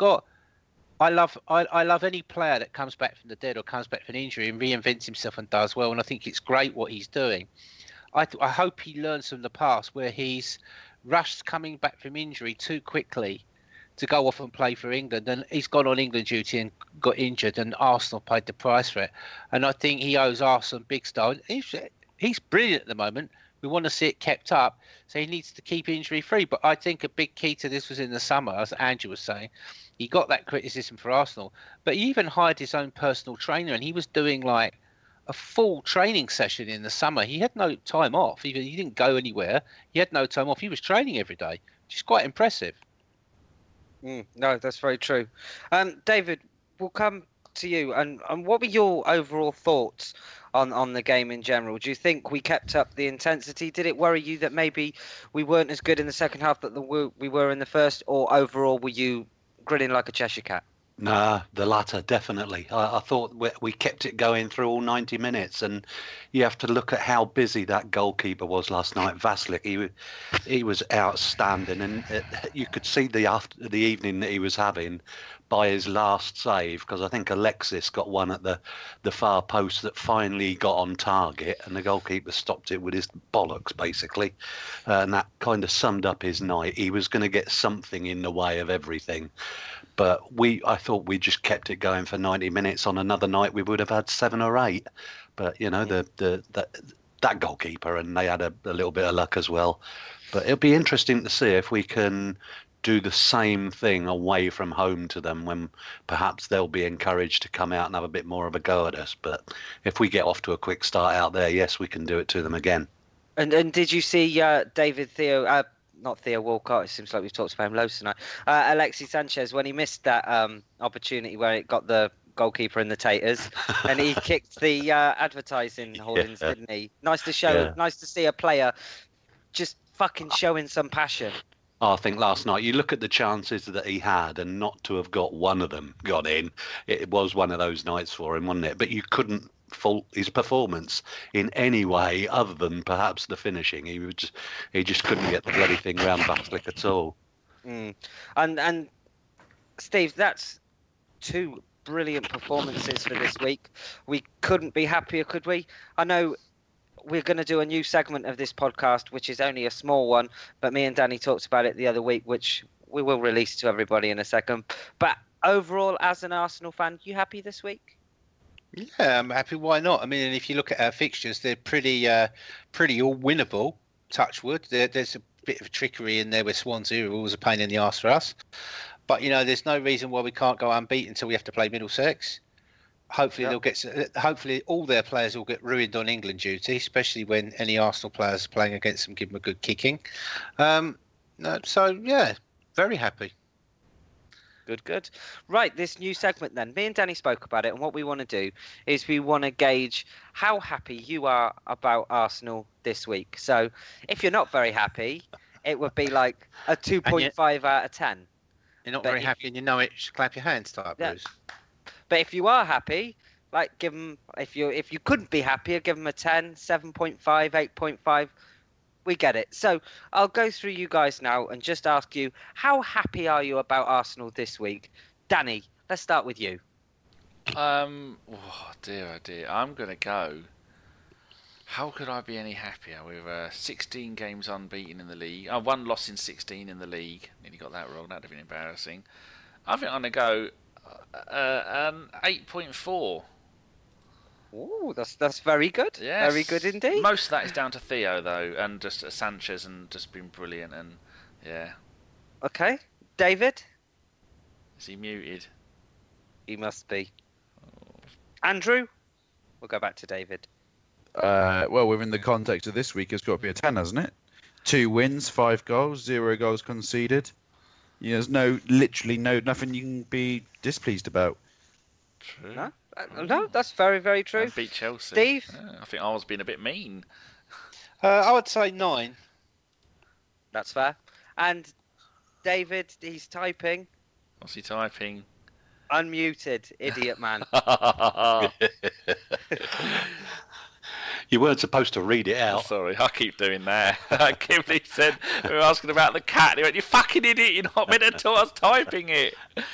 I love any player that comes back from the dead or comes back from an injury and reinvents himself and does well. And I think it's great what he's doing. I hope he learns from the past where he's rushed coming back from injury too quickly to go off and play for England. And he's gone on England duty and got injured, and Arsenal paid the price for it. And I think he owes Arsenal big style. He's brilliant at the moment. We want to see it kept up, so he needs to keep injury free. But I think a big key to this was in the summer, as Andrew was saying. He got that criticism for Arsenal, but he even hired his own personal trainer, and he was doing like a full training session in the summer. He had no time off. He didn't go anywhere. He had no time off. He was training every day, which is quite impressive. No, that's very true. David, we'll come to you. And what were your overall thoughts on the game in general? Do you think we kept up the intensity? Did it worry you that maybe we weren't as good in the second half that we were in the first? Or overall, were you grinning like a Cheshire cat? Nah, the latter, definitely. I thought we kept it going through all 90 minutes, and you have to look at how busy that goalkeeper was last night, Vaslik. He was outstanding, and you could see the evening that he was having by his last save, because I think Alexis got one at the far post that finally got on target, and the goalkeeper stopped it with his bollocks, basically, and that kind of summed up his night. He was going to get something in the way of everything. But I thought we just kept it going for 90 minutes. On another night, we would have had 7 or 8. But that goalkeeper, and they had a little bit of luck as well. But it'll be interesting to see if we can do the same thing away from home to them, when perhaps they'll be encouraged to come out and have a bit more of a go at us. But if we get off to a quick start out there, yes, we can do it to them again. And did you see David Theo? Not Theo Walcott, it seems like we've talked about him loads tonight. Alexis Sanchez, when he missed that opportunity where it got the goalkeeper in the taters, and he kicked the advertising hoardings, didn't he? Nice to see a player just fucking showing some passion. I think last night, you look at the chances that he had, and not to have got one of them got in, it was one of those nights for him, wasn't it? But you couldn't fault his performance in any way other than perhaps the finishing. He just couldn't get the bloody thing round Baslick at all. And Steve, that's 2 brilliant performances for this week. We couldn't be happier, could we? I know we're going to do a new segment of this podcast, which is only a small one, but me and Danny talked about it the other week, which we will release to everybody in a second. But overall, as an Arsenal fan, you happy this week? Yeah, I'm happy. Why not? I mean, and if you look at our fixtures, they're pretty all winnable. Touch wood. There's a bit of trickery in there with Swansea, who are always a pain in the arse for us. But there's no reason why we can't go unbeaten until we have to play Middlesex. Hopefully hopefully all their players will get ruined on England duty, especially when any Arsenal players are playing against them, give them a good kicking. So yeah, very happy. Good. Right, this new segment then. Me and Danny spoke about it, and what we want to do is we want to gauge how happy you are about Arsenal this week. So if you're not very happy, it would be like a 2.5 out of 10. You're not very happy and you know it, just clap your hands type, Bruce. But if you are happy, like give them, if you couldn't be happier, give them a 10, 7.5, 8.5. We get it. So I'll go through you guys now and just ask you, how happy are you about Arsenal this week? Danny, let's start with you. Oh dear. I'm going to go. How could I be any happier? With 16 games unbeaten in the league. 1 loss in 16 in the league. Nearly got that wrong. That'd have been embarrassing. I think I'm going to go 8.4. Ooh, that's very good. Yes. Very good indeed. Most of that is down to Theo, though, and just Sanchez, and just been brilliant. And yeah. Okay, David. Is he muted? He must be. Andrew. We'll go back to David. Well, within the context of this week, it's got to be a 10, hasn't it? 2 wins, 5 goals, 0 goals conceded. There's literally nothing you can be displeased about. True. No, that's very, very true. And beat Chelsea. Steve? Yeah, I think I was being a bit mean. I would say 9. That's fair. And David, he's typing. What's he typing? Unmuted, idiot man. You weren't supposed to read it out. Sorry, I keep doing that. Kimberly said, we were asking about the cat. He went, you fucking idiot, you're not meant to tell us typing it.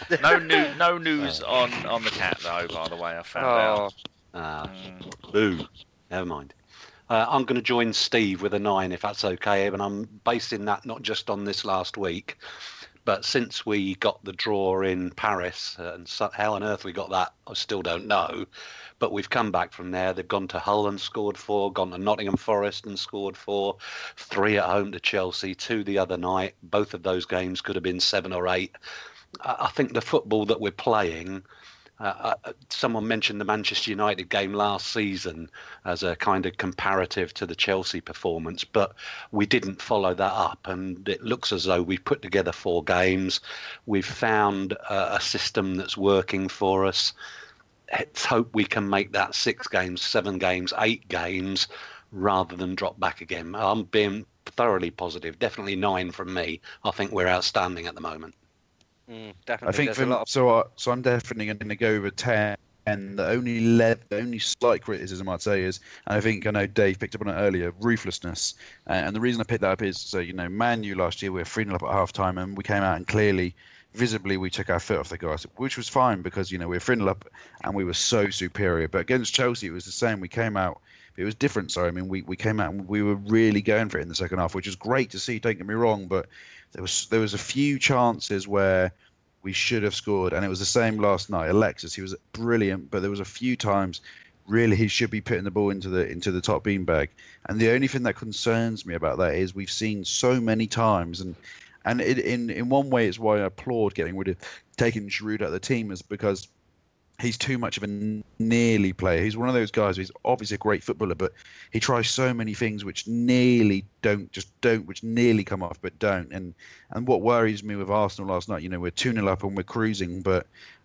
No news on the cat, though, by the way, I found out. Boo. Never mind. I'm going to join Steve with a 9, if that's okay, and I'm basing that not just on this last week, but since we got the draw in Paris, and how on earth we got that, I still don't know. But we've come back from there. They've gone to Hull and scored 4, gone to Nottingham Forest and scored 4, 3 at home to Chelsea, 2 the other night. Both of those games could have been 7 or 8. I think the football that we're playing, someone mentioned the Manchester United game last season as a kind of comparative to the Chelsea performance, but we didn't follow that up, and it looks as though we've put together 4 games. We've found a system that's working for us. Let's hope we can make that 6 games, 7 games, 8 games, rather than drop back again. I'm being thoroughly positive. Definitely 9 from me. I think we're outstanding at the moment. Definitely. I think so I'm definitely going to go with 10. And the only slight criticism I'd say is, and I know Dave picked up on it earlier, ruthlessness. And the reason I picked that up is, so Man U last year we were 3-0 up at half time, and we came out and clearly, visibly, we took our foot off the gas, which was fine because we were 3-0 up and we were so superior. But against Chelsea, it was the same. We came out. It was different. Sorry, I mean we came out and we were really going for it in the second half, which is great to see. Don't get me wrong, but there was a few chances where we should have scored, and it was the same last night. Alexis, he was brilliant, but there was a few times really he should be putting the ball into the top beanbag. And the only thing that concerns me about that is we've seen so many times, and in one way it's why I applaud getting rid of taking Giroud out of the team, is because he's too much of a nearly player. He's one of those guys who's obviously a great footballer, but he tries so many things which nearly which nearly come off but don't. And what worries me with Arsenal last night, we're 2-0 up and we're cruising,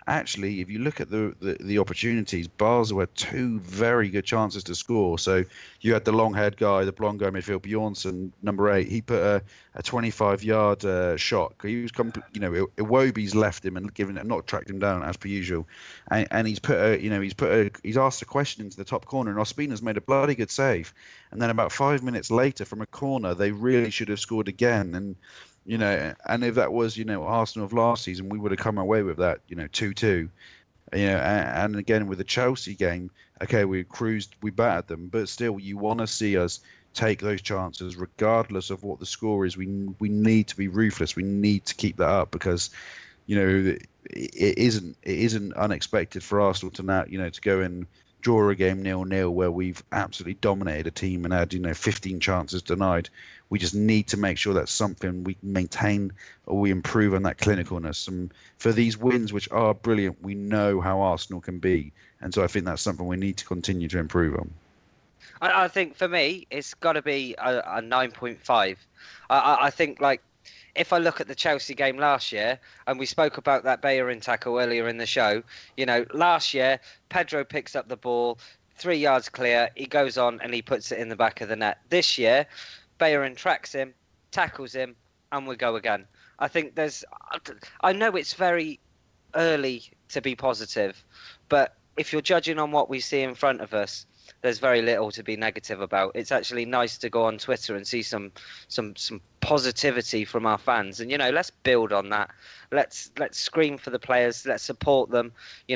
actually, if you look at the opportunities, Basel had two very good chances to score. So you had the long-haired guy, the blonde guy in midfield, Bjornsson, number 8. He put a 25-yard shot. He was, Iwobi's left him and not tracked him down as per usual, and he's asked a question into the top corner, and Ospina's made a bloody good save. And then about 5 minutes later, from a corner, they really should have scored again. And and if that was, Arsenal of last season, we would have come away with that, 2-2. And again with the Chelsea game, okay, we battered them, but still, you want to see us take those chances, regardless of what the score is. We need to be ruthless. We need to keep that up because, it isn't unexpected for Arsenal to now, to go and draw a game 0-0 where we've absolutely dominated a team and had 15 chances denied. We just need to make sure that's something we maintain or we improve on that clinicalness. And for these wins, which are brilliant, we know how Arsenal can be. And so I think that's something we need to continue to improve on. I think for me, it's got to be a 9.5. I think, like, if I look at the Chelsea game last year, and we spoke about that Bellerin tackle earlier in the show, last year, Pedro picks up the ball, 3 yards clear, he goes on and he puts it in the back of the net. This year, Bellerin tracks him, tackles him, and we go again. I think I know it's very early to be positive, but if you're judging on what we see in front of us, there's very little to be negative about. It's actually nice to go on Twitter and see some positivity from our fans, and let's build on that. Let's scream for the players. Let's support them.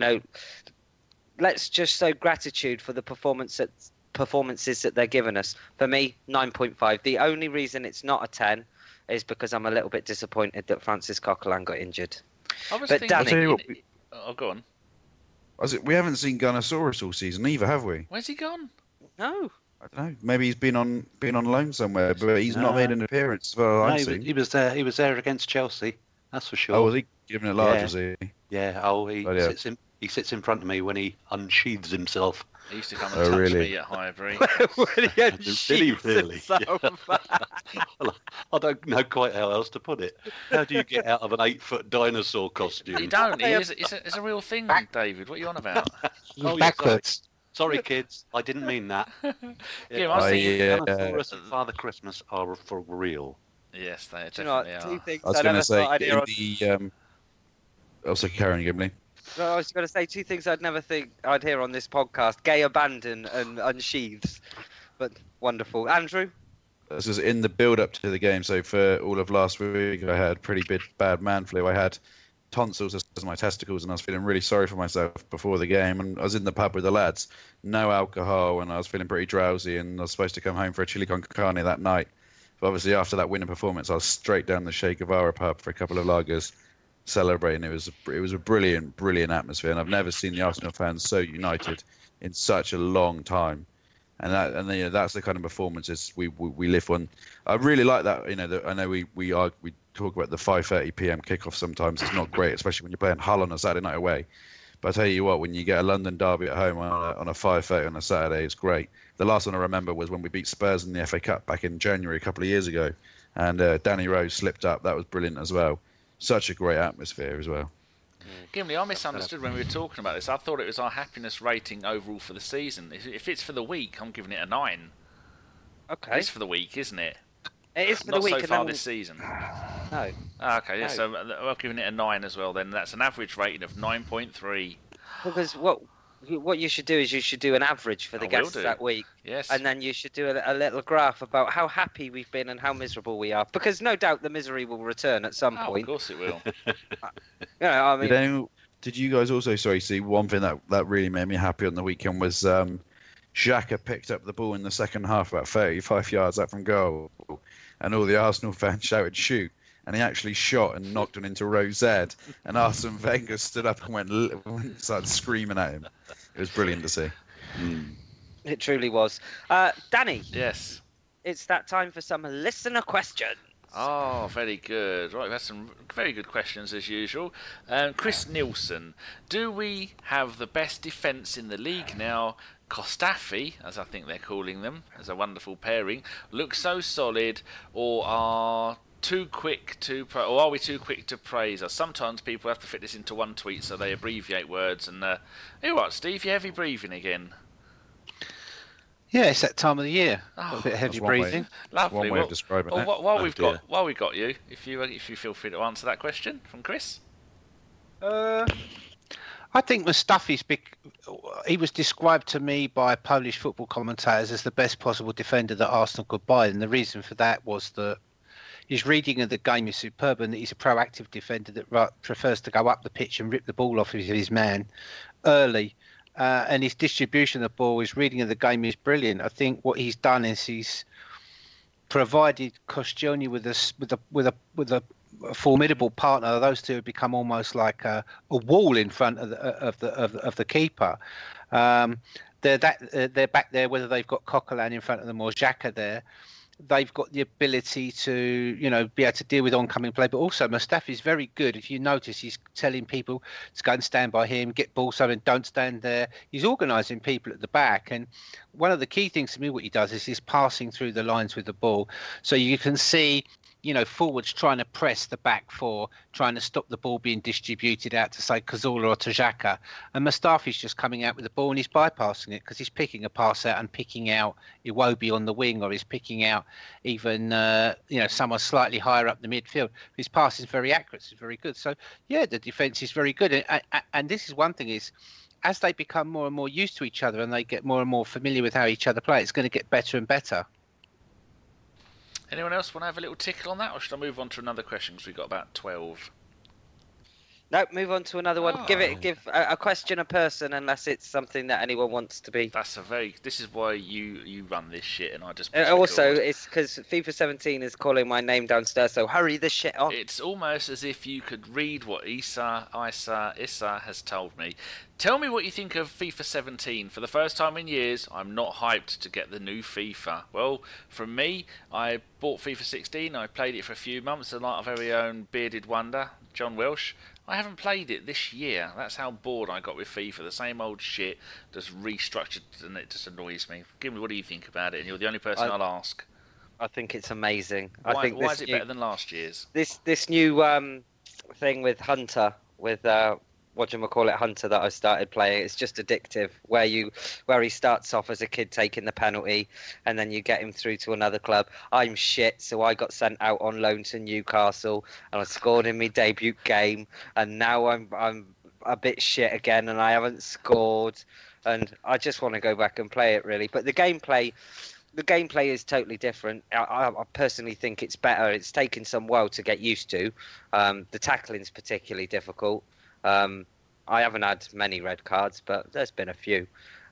Let's just show gratitude for the performances that they're giving us. For me, 9.5. The only reason it's not a 10 is because I'm a little bit disappointed that Francis Coquelin got injured. Danny, I'll tell you what, go on. We haven't seen Gunnosaurus all season either, have we? Where's he gone? No. I don't know. Maybe he's been on loan somewhere, but he's not made an appearance. He was there. He was there against Chelsea. That's for sure. Oh, was he giving it large? Yeah. Was he? Yeah. Oh, he sits in front of me when he unsheathes himself. He used to come and touch me at Highbury. Really? Well, I don't know quite how else to put it. How do you get out of an 8-foot dinosaur costume? You don't. It's a real thing, David. What are you on about? Backwards. Sorry, kids. I didn't mean that. Yeah, I was thinking. Dinosaurus and Father Christmas are for real. Yes, they Do you know definitely what? Two are. things I was I going never to say thought I'd hear on... the. Also, Karen Gimley. No, I was going to say two things I'd never think I'd hear on this podcast: gay abandon and unsheathes. But wonderful, Andrew. This is in the build-up to the game. So for all of last week, I had pretty bad man flu. I had tonsils as my testicles, and I was feeling really sorry for myself before the game. And I was in the pub with the lads, no alcohol, and I was feeling pretty drowsy. And I was supposed to come home for a chili con carne that night. But obviously, after that winning performance, I was straight down the Che Guevara pub for a couple of lagers, celebrating. It was a brilliant atmosphere, and I've never seen the Arsenal fans so united in such a long time. And that's the kind of performances we live on. I really like that. I know we talk about the 5:30 p.m. kickoff. Sometimes it's not great, especially when you're playing Hull on a Saturday night away. But I tell you what, when you get a London derby at home on a 5:30 on a Saturday, it's great. The last one I remember was when we beat Spurs in the FA Cup back in January a couple of years ago, and Danny Rose slipped up. That was brilliant as well. Such a great atmosphere as well. Gimli, I misunderstood when we were talking about this. I thought it was our happiness rating overall for the season. If it's for the week, I'm giving it a 9. Okay. It's for the week, isn't it? It is for Not the week. so far this season. No. Okay, yeah, No. so we're giving it a 9 as well then. That's an average rating of 9.3. Because what you should do is you should do an average for the I will guests do. that week. Yes. And then you should do a little graph about how happy we've been and how miserable we are. Because no doubt the misery will return at some Of point. course it will. I mean, Did you guys also see one thing that really made me happy on the weekend was Xhaka picked up the ball in the second half about 35 yards out from goal, and all the Arsenal fans shouted shoot, and he actually shot and knocked it into Rosette, and Arsene Wenger stood up and started screaming at him. It was brilliant to see. it truly was. Danny, Yes. it's that time for some listener questions. Oh, very good. Right, we've had some very good questions as usual. Chris Nielsen, do we have the best defence in the league now? Kostafi, as I think they're calling them, as a wonderful pairing, looks so solid, or are too quick to or are we too quick to praise us? Sometimes people have to fit this into one tweet, so they abbreviate words. And hey, what, Steve? You heavy breathing again? Yeah, it's that time of the year. Oh, Got a bit of heavy that's one way. breathing. Lovely. One way of describing it. While Oh, we've dear. got you, if you feel free to answer that question from Chris. I think Mustafi's he was described to me by Polish football commentators as the best possible defender that Arsenal could buy, and the reason for that was that his reading of the game is superb, and that he's a proactive defender that prefers to go up the pitch and rip the ball off of his man early. And his distribution of the ball, his reading of the game is brilliant. I think what he's done is he's provided Koscielny with a formidable partner. Those two have become almost like a wall in front of the keeper. They're back there, whether they've got Coquelin in front of them or Xhaka there. They've got the ability to, be able to deal with oncoming play, but also Mustafi's very good. If you notice, he's telling people to go and stand by him, get ball something, don't stand there. He's organising people at the back, and one of the key things to me, what he does is he's passing through the lines with the ball, so you can see forwards trying to press the back four, trying to stop the ball being distributed out to, say, Cazorla or to Xhaka. And Mustafi's just coming out with the ball and he's bypassing it because he's picking a pass out and picking out Iwobi on the wing, or he's picking out even, someone slightly higher up the midfield. His pass is very accurate. It's very good. So, yeah, the defence is very good. And this is one thing is, as they become more and more used to each other and they get more and more familiar with how each other play, it's going to get better and better. Anyone else want to have a little tickle on that, or should I move on to another question because we've got about 12? No, move on to another one. Oh. Give a question a person, unless it's something that anyone wants to be. This is why you run this shit, and I just. Also, it's because FIFA 17 is calling my name downstairs, so hurry this shit on. It's almost as if you could read what Issa has told me. Tell me what you think of FIFA 17. For the first time in years, I'm not hyped to get the new FIFA. Well, from me, I bought FIFA 16. I played it for a few months, and like our very own bearded wonder, John Welsh, I haven't played it this year. That's how bored I got with FIFA. The same old shit, just restructured, and it just annoys me. Give me, what do you think about it? And you're the only person I'll ask. I think it's amazing. Why is it better than last year's? This new thing with Hunter, with Hunter, that I started playing. It's just addictive. Where he starts off as a kid taking the penalty, and then you get him through to another club. I'm shit, so I got sent out on loan to Newcastle, and I scored in my debut game. And now I'm a bit shit again, and I haven't scored. And I just want to go back and play it, really. But the gameplay is totally different. I personally think it's better. It's taken some while to get used to. The tackling's particularly difficult. I haven't had many red cards, but there's been a few.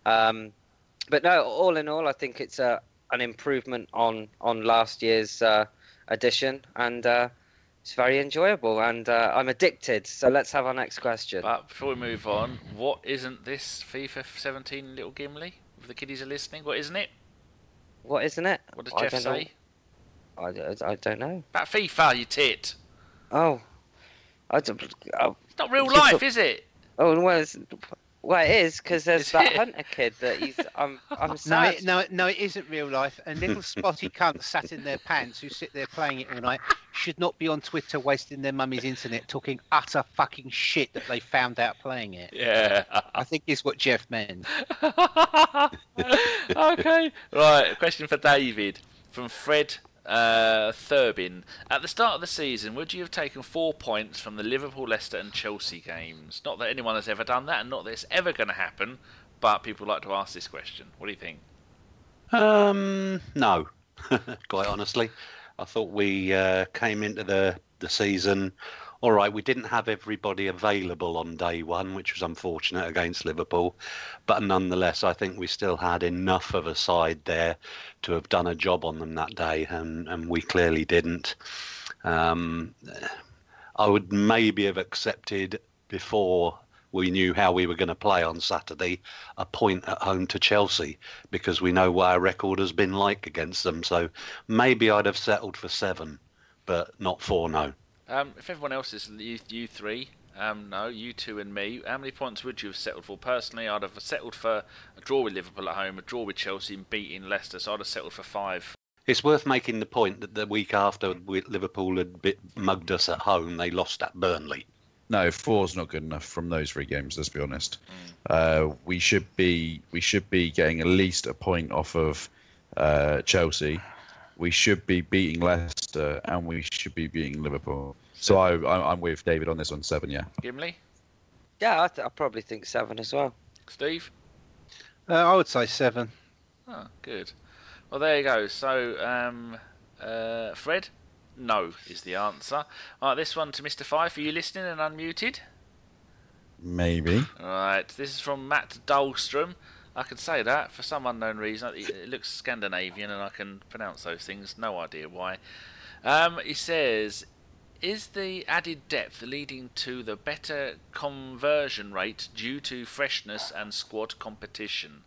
But no, all in all, I think it's an improvement on last year's edition, and it's very enjoyable, and I'm addicted. So let's have our next question. But before we move on, what isn't this FIFA 17 little Gimli? If the kiddies are listening, what isn't it? What isn't it? What does Jeff say? I don't know. About FIFA, you tit. Oh. It's not real life, is it? Oh, well, it is, because there's that Hunter kid that I'm sad. No, it isn't real life. And little spotty cunts sat in their pants who sit there playing it all night should not be on Twitter wasting their mummy's internet talking utter fucking shit that they found out playing it. Yeah. I think is what Jeff meant. Okay. Right, a question for David from Fred Thurbin. At the start of the season, would you have taken 4 points from the Liverpool, Leicester and Chelsea games? Not that anyone has ever done that, and not that it's ever going to happen, but people like to ask this question. What do you think? No, quite honestly. I thought we came into the season. All right, we didn't have everybody available on day one, which was unfortunate against Liverpool. But nonetheless, I think we still had enough of a side there to have done a job on them that day, and we clearly didn't. I would maybe have accepted, before we knew how we were going to play on Saturday, a point at home to Chelsea, because we know what our record has been like against them. So maybe I'd have settled for 7, but not 4, no. If everyone else is you three, no, you two and me, how many points would you have settled for? Personally, I'd have settled for a draw with Liverpool at home, a draw with Chelsea and beating Leicester, so I'd have settled for 5. It's worth making the point that the week after Liverpool had mugged us at home, they lost at Burnley. No, four's not good enough from those 3 games. Let's be honest. We should be getting at least a point off of Chelsea. We should be beating Leicester, and we should be beating Liverpool. So I'm with David on this one, 7. Yeah. Gimli? Yeah, I probably think 7 as well. Steve? I would say 7. Oh, good. Well, there you go. So, Fred? No is the answer. All right, this one to Mr. Fife. Are you listening and unmuted? Maybe. All right, this is from Matt Dahlstrom. I can say that for some unknown reason. It looks Scandinavian and I can pronounce those things. No idea why. He says, is the added depth leading to the better conversion rate due to freshness and squad competition?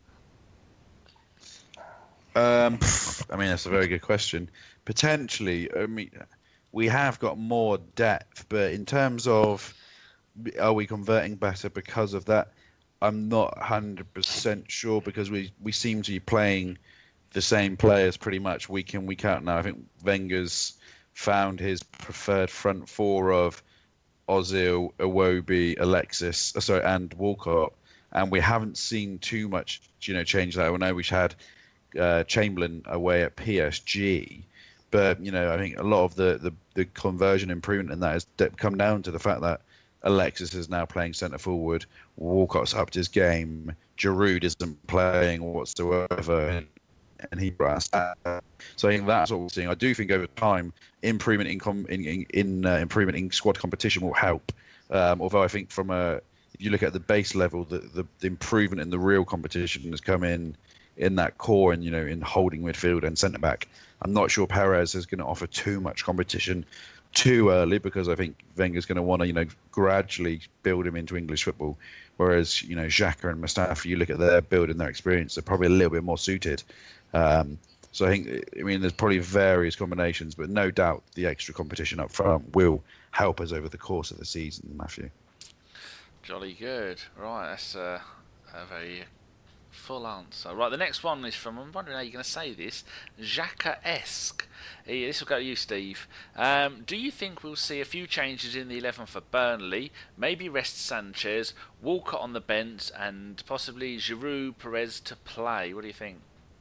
I mean, that's a very good question. Potentially, I mean, we have got more depth, but in terms of are we converting better because of that, I'm not 100% sure, because we seem to be playing the same players pretty much week in, week out now. I think Wenger's found his preferred front four of Ozil, Iwobi, and Walcott, and we haven't seen too much, change that. I know we've had Chamberlain away at PSG, but I think a lot of the conversion improvement in that has come down to the fact that Alexis is now playing centre forward, Walcott's upped his game, Giroud isn't playing whatsoever, and he brought us. So I think that's what we're seeing. I do think over time improvement improvement in squad competition will help. Although I think if you look at the base level, the improvement in the real competition has come in that core and in holding midfield and centre back. I'm not sure Perez is going to offer too much competition too early, because I think Wenger's going to want to gradually build him into English football. Whereas Xhaka and Mustafi, you look at their build and their experience, they're probably a little bit more suited. So I think there's probably various combinations, but no doubt the extra competition up front will help us over the course of the season, Matthew. Jolly good. Right, that's a very full answer. Right, the next one is from, I'm wondering how you're going to say this, Xhaka-esque. This will go to you, Steve. Do you think we'll see a few changes in the 11 for Burnley? Maybe rest Sanchez, Walcott on the bench, and possibly Giroud, Perez to play. What do you think?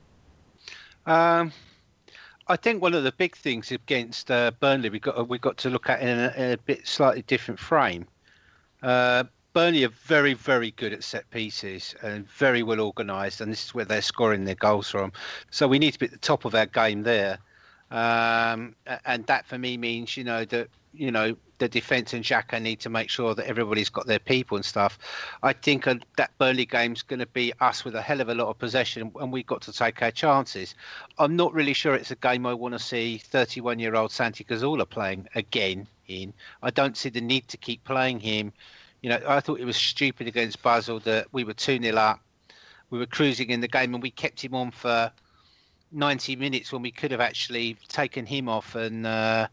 I think one of the big things against Burnley we've got to look at in a bit slightly different frame. Burnley are very, very good at set pieces and very well organised, and this is where they're scoring their goals from. So we need to be at the top of our game there, and that for me means that the defence and Xhaka need to make sure that everybody's got their people and stuff. I think that Burnley game's going to be us with a hell of a lot of possession, and we've got to take our chances. I'm not really sure it's a game I want to see 31-year-old Santi Cazorla playing again in. I don't see the need to keep playing him. I thought it was stupid against Basel that we were 2-0 up. We were cruising in the game and we kept him on for 90 minutes when we could have actually taken him off and let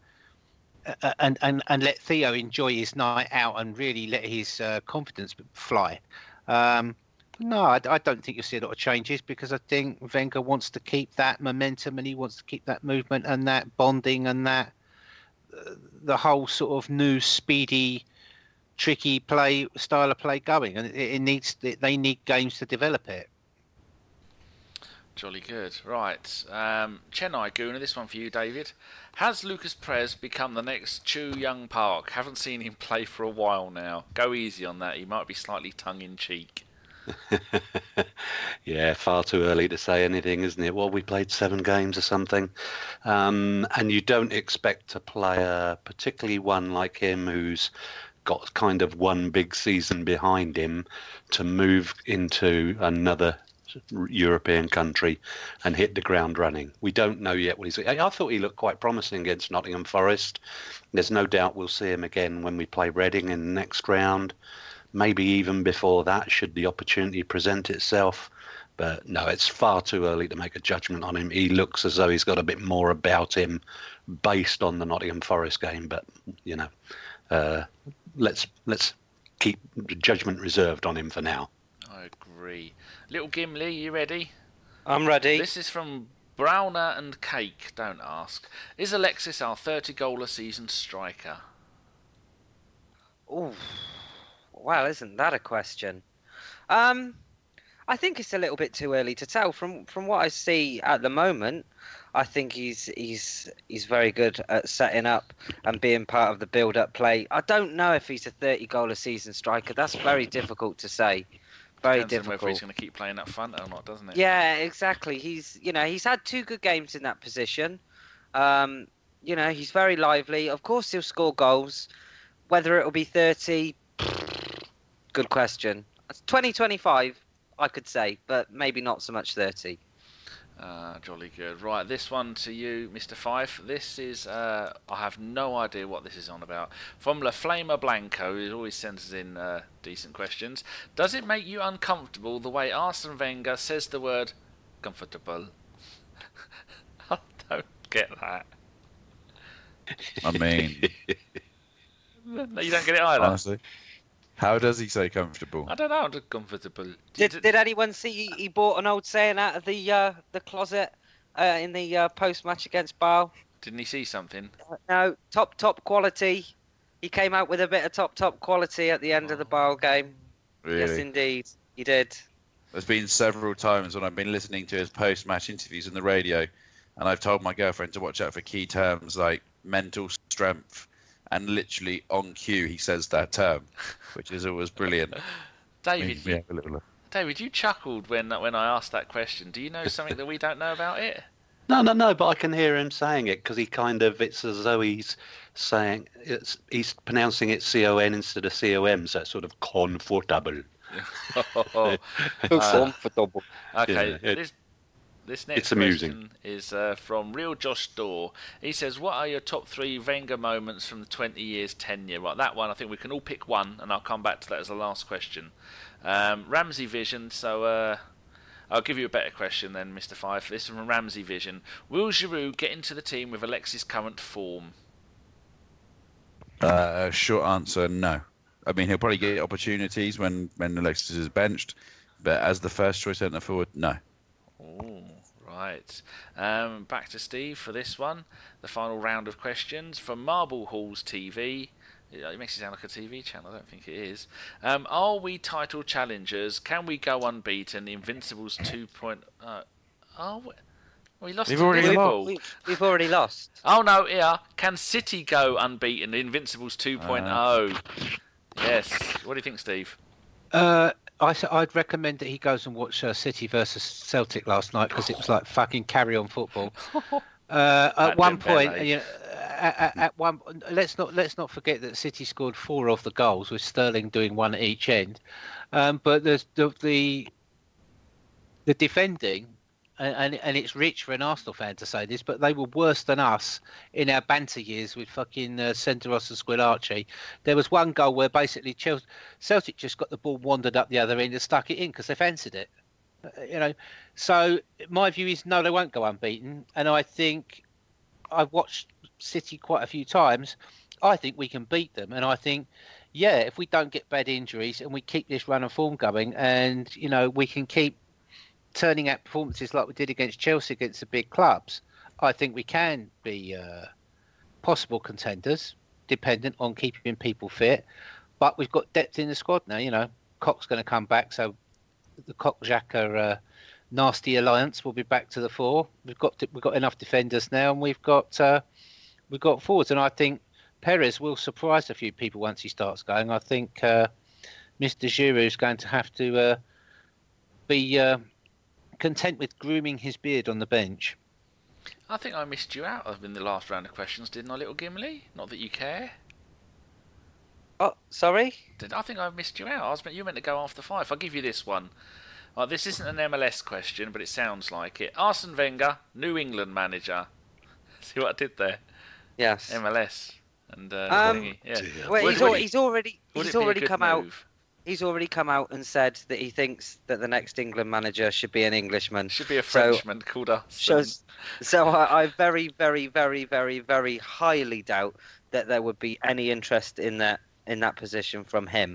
Theo enjoy his night out and really let his confidence fly. No, I don't think you'll see a lot of changes, because I think Wenger wants to keep that momentum and he wants to keep that movement and that bonding and that the whole sort of new speedy, tricky style of play going, and they need games to develop it. Jolly good. Right, Chennai Gooner, this one for you, David. Has Lucas Perez become the next Chu Young Park? Haven't seen him play for a while now. Go easy on that. He might be slightly tongue-in-cheek. Yeah, far too early to say anything, isn't it? Well, we played 7 games or something, and you don't expect a player, particularly one like him who's got kind of one big season behind him, to move into another European country and hit the ground running. We don't know yet what he's. I thought he looked quite promising against Nottingham Forest. There's no doubt we'll see him again when we play Reading in the next round, maybe even before that should the opportunity present itself. But no, it's far too early to make a judgment on him. He looks as though he's got a bit more about him based on the Nottingham Forest game, but let's keep judgment reserved on him for now. I agree. Little Gimli, you ready? I'm ready. This is from Browner and Cake don't ask. Is Alexis our 30-goal-a-season striker? Ooh, well, isn't that a question? I think it's a little bit too early to tell. From what I see at the moment, I think he's very good at setting up and being part of the build-up play. I don't know if he's a 30-goal-a-season striker. That's very difficult to say. Very Depends on whether he's difficult. going to keep playing up front or not, doesn't it? Yeah, exactly. He's had 2 good games in that position. He's very lively. Of course, he'll score goals. Whether it'll be 30, good question. 2025, I could say, but maybe not so much 30. Jolly good. Right, this one to you, Mr. Fife. This is, I have no idea what this is on about. From La Flama Blanco, who always sends us in decent questions. Does it make you uncomfortable the way Arsene Wenger says the word comfortable? I don't get that. I mean, No, you don't get it either. honestly, how does he say comfortable? I don't know. I'm comfortable. Did anyone see he bought an old saying out of the closet in the post-match against Basel? Didn't he see something? No, top quality. He came out with a bit of top quality at the end of the Basel game. Really? Yes, indeed, he did. There's been several times when I've been listening to his post-match interviews on the radio, and I've told my girlfriend to watch out for key terms like mental strength, and literally on cue he says that term, which is always brilliant. David, Yeah, a little look. David, you chuckled when I asked that question. Do you know something that we don't know about it? No, but I can hear him saying it because it's as though he's saying he's pronouncing it C-O-N instead of C-O-M, so it's sort of comfortable. Comfortable. Okay, Yeah, this next it's amusing. question is from Real Josh Dorr. He says, what are your top 3 Wenger moments from the 20 years tenure? Right, that one, I think we can all pick one, and I'll come back to that as the last question. Ramsey Vision, so I'll give you a better question then, Mr. Fife. This is from Ramsey Vision. Will Giroud get into the team with Alexis' current form? Short answer, no. I mean, he'll probably get opportunities when Alexis is benched, but as the first choice centre forward, no. Oh, right. Back to Steve for this one. The final round of questions from Marble Halls TV. It makes it sound like a TV channel. I don't think it is. Are we title challengers? Can we go unbeaten? The Invincibles 2.0. Are we? We lost We've to already Liverpool. We've already lost. Oh no, here. Can City go unbeaten? The Invincibles 2.0. Yes. What do you think, Steve? I'd recommend that he goes and watch City versus Celtic last night because it was like fucking carry on football. At one point, let's not forget that City scored 4 of the goals with Sterling doing 1 at each end. But there's the defending, and it's rich for an Arsenal fan to say this, but they were worse than us in our banter years with fucking Senderos and Squillaci. There was one goal where basically Celtic just got the ball wandered up the other end and stuck it in because they fancied it. So my view is no, they won't go unbeaten, and I think I've watched City quite a few times. I think we can beat them, and I think, yeah, if we don't get bad injuries and we keep this run of form going, and we can keep turning out performances like we did against Chelsea against the big clubs, I think we can be possible contenders, dependent on keeping people fit. But we've got depth in the squad now. Koch's going to come back, so the Koch-Xhaka nasty alliance will be back to the fore. We've got enough defenders now, and we've got forwards, and I think Perez will surprise a few people once he starts going. I think Mr. Giroud is going to have to be content with grooming his beard on the bench. I think I missed you out in the last round of questions, didn't I, little Gimli? Not that you care. Oh, sorry? I think I missed you out. You meant to go after 5. I'll give you this one. This isn't an MLS question, but it sounds like it. Arsene Wenger, New England manager. See what I did there? Yes. MLS. And yeah. Well, he's already come out. Move? He's already come out and said that he thinks that the next England manager should be an Englishman. Should be a Frenchman called Arsene. So I very, very, very, very, very highly doubt that there would be any interest in that position from him.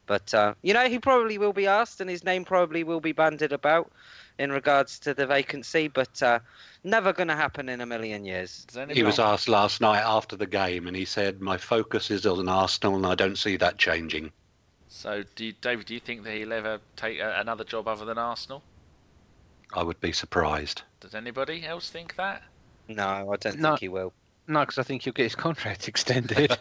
But he probably will be asked, and his name probably will be bandied about in regards to the vacancy. But never going to happen in a million years. He was asked last night after the game, and he said, "My focus is on Arsenal, and I don't see that changing." So, David, do you think that he'll ever take another job other than Arsenal? I would be surprised. Does anybody else think that? No, I don't think he will. No, because I think he'll get his contract extended.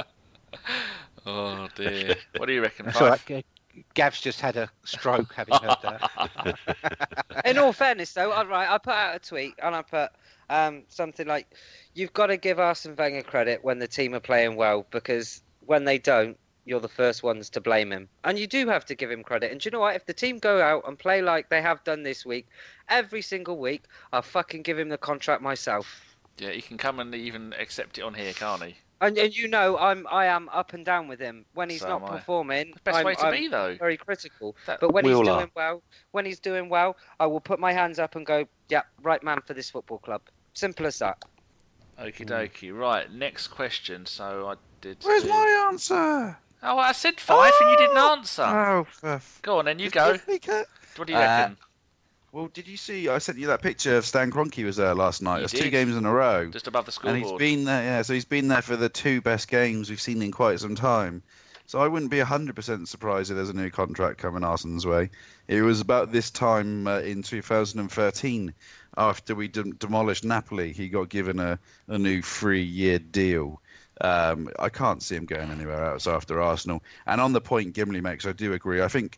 Oh dear. What do you reckon, That's Fife? all right. Gav's just had a stroke having heard that. In all fairness, though, I put out a tweet and I put something like, "You've got to give Arsene Wenger credit when the team are playing well, because when they don't, you're the first ones to blame him." And you do have to give him credit. And do you know what? If the team go out and play like they have done this week, every single week, I'll fucking give him the contract myself. Yeah, he can come and even accept it on here, can't he? And I am up and down with him when he's not performing. Best way to be, though. Very critical. But when he's doing well, I will put my hands up and go, "Yeah, right man for this football club." Simple as that. Okie dokie. Right, next question. So I did. Where's my answer? Oh, I said 5 and you didn't answer. Oh, go on, then you go. What do you reckon? Well, did you see? I sent you that picture of Stan Kroenke was there last night. It's 2 did. games in a row, Just above the scoreboard. and he's been there. Yeah, so he's been there for the 2 best games we've seen in quite some time. So I wouldn't be 100% surprised if there's a new contract coming Arsenal's way. It was about this time in 2013, after we demolished Napoli, he got given a new 3-year deal. I can't see him going anywhere else after Arsenal. And on the point Gimli makes, I do agree. I think,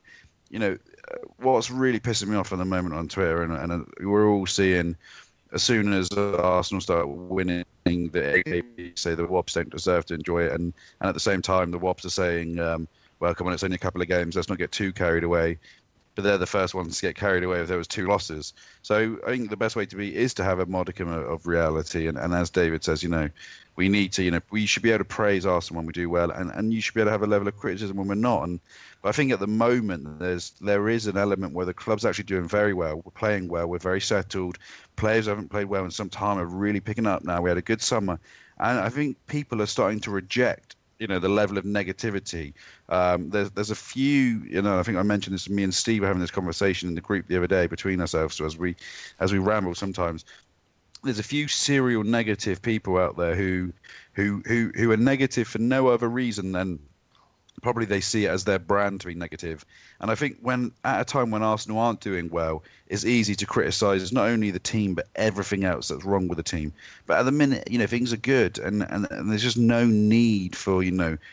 what's really pissing me off at the moment on Twitter, and we're all seeing, as soon as Arsenal start winning, the AKP say the Wops don't deserve to enjoy it, and at the same time the Wops are saying, well, come on, it's only a couple of games, let's not get too carried away. But they're the first ones to get carried away if there was 2 losses. So I think the best way to be is to have a modicum of reality. And as David says, we need to, we should be able to praise Arsenal when we do well, and you should be able to have a level of criticism when we're not. But I think at the moment there is an element where the club's actually doing very well. We're playing well. We're very settled. Players who haven't played well in some time are really picking up now. We had a good summer, and I think people are starting to reject the level of negativity. There's a few, I think I mentioned this, me and Steve were having this conversation in the group the other day between ourselves, so as we ramble sometimes. There's a few serial negative people out there who are negative for no other reason than probably they see it as their brand to be negative. And I think at a time when Arsenal aren't doing well, it's easy to criticise not only the team but everything else that's wrong with the team. But at the minute, things are good, and there's just no need for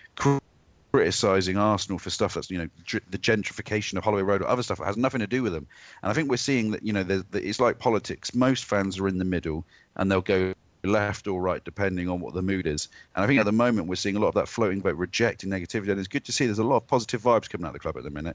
criticising Arsenal for stuff that's the gentrification of Holloway Road or other stuff that has nothing to do with them. And I think we're seeing that it's like politics. Most fans are in the middle, and they'll go left or right depending on what the mood is. And I think at the moment we're seeing a lot of that floating vote rejecting negativity, and it's good to see there's a lot of positive vibes coming out of the club at the minute,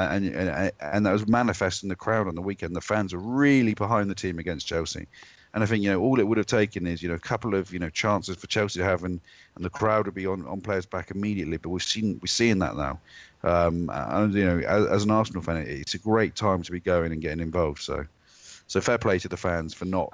and that was manifest in the crowd on the weekend. The fans are really behind the team against Chelsea, and I think all it would have taken is a couple of chances for Chelsea to have, and the crowd would be on players back immediately. But we're seeing that now, and as an Arsenal fan, it's a great time to be going and getting involved. So fair play to the fans for not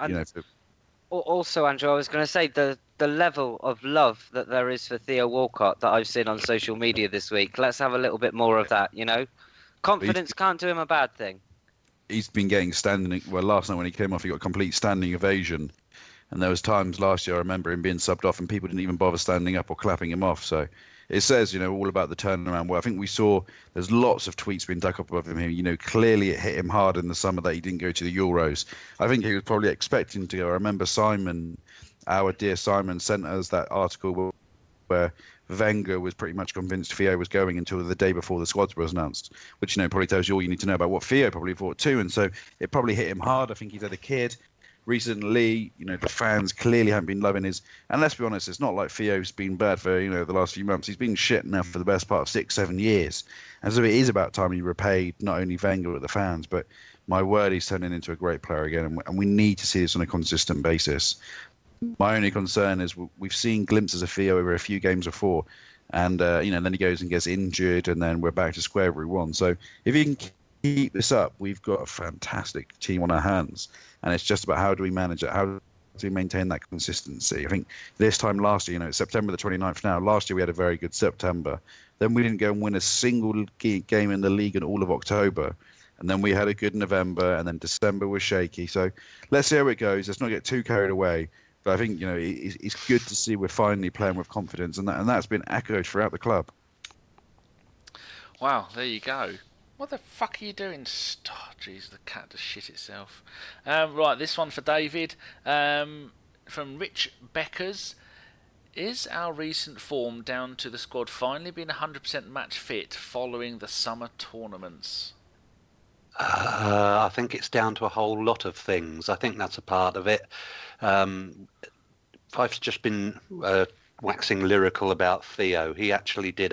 Also, Andrew, I was going to say the level of love that there is for Theo Walcott that I've seen on social media this week. Let's have a little bit more of that, Confidence can't do him a bad thing. He's been getting standing. Well, last night when he came off, he got complete standing ovation. And there was times last year I remember him being subbed off and people didn't even bother standing up or clapping him off. So it says, all about the turnaround. Well, I think we saw there's lots of tweets being dug up above him here. Clearly it hit him hard in the summer that he didn't go to the Euros. I think he was probably expecting to go. I remember Simon, our dear Simon, sent us that article where Wenger was pretty much convinced Theo was going until the day before the squad was announced, which probably tells you all you need to know about what Theo probably thought too. And so it probably hit him hard. I think he's had a kid recently. The fans clearly haven't been loving his. And let's be honest, it's not like Theo's been bad for the last few months. He's been shit now for the best part of 6-7 years, and so it is about time he repaid not only Wenger but the fans. But my word, he's turning into a great player again, and we need to see this on a consistent basis. My only concern is we've seen glimpses of Theo over a few games before, and then he goes and gets injured, and then we're back to square one. So if he can keep this up, we've got a fantastic team on our hands, and it's just about how do we manage it? How to maintain that consistency. I think this time last year, it's September the 29th now. Last year we had a very good September. Then we didn't go and win a single game in the league in all of October. And then we had a good November, and then December was shaky. So let's see how it goes. Let's not get too carried away. But I think, it's good to see we're finally playing with confidence, and that's been echoed throughout the club. Wow, there you go. What the fuck are you doing? Oh, jeez, the cat just shit itself. Right, this one for David. From Rich Beckers. Is our recent form down to the squad finally being 100% match fit following the summer tournaments? I think it's down to a whole lot of things. I think that's a part of it. I've just been waxing lyrical about Theo. He actually did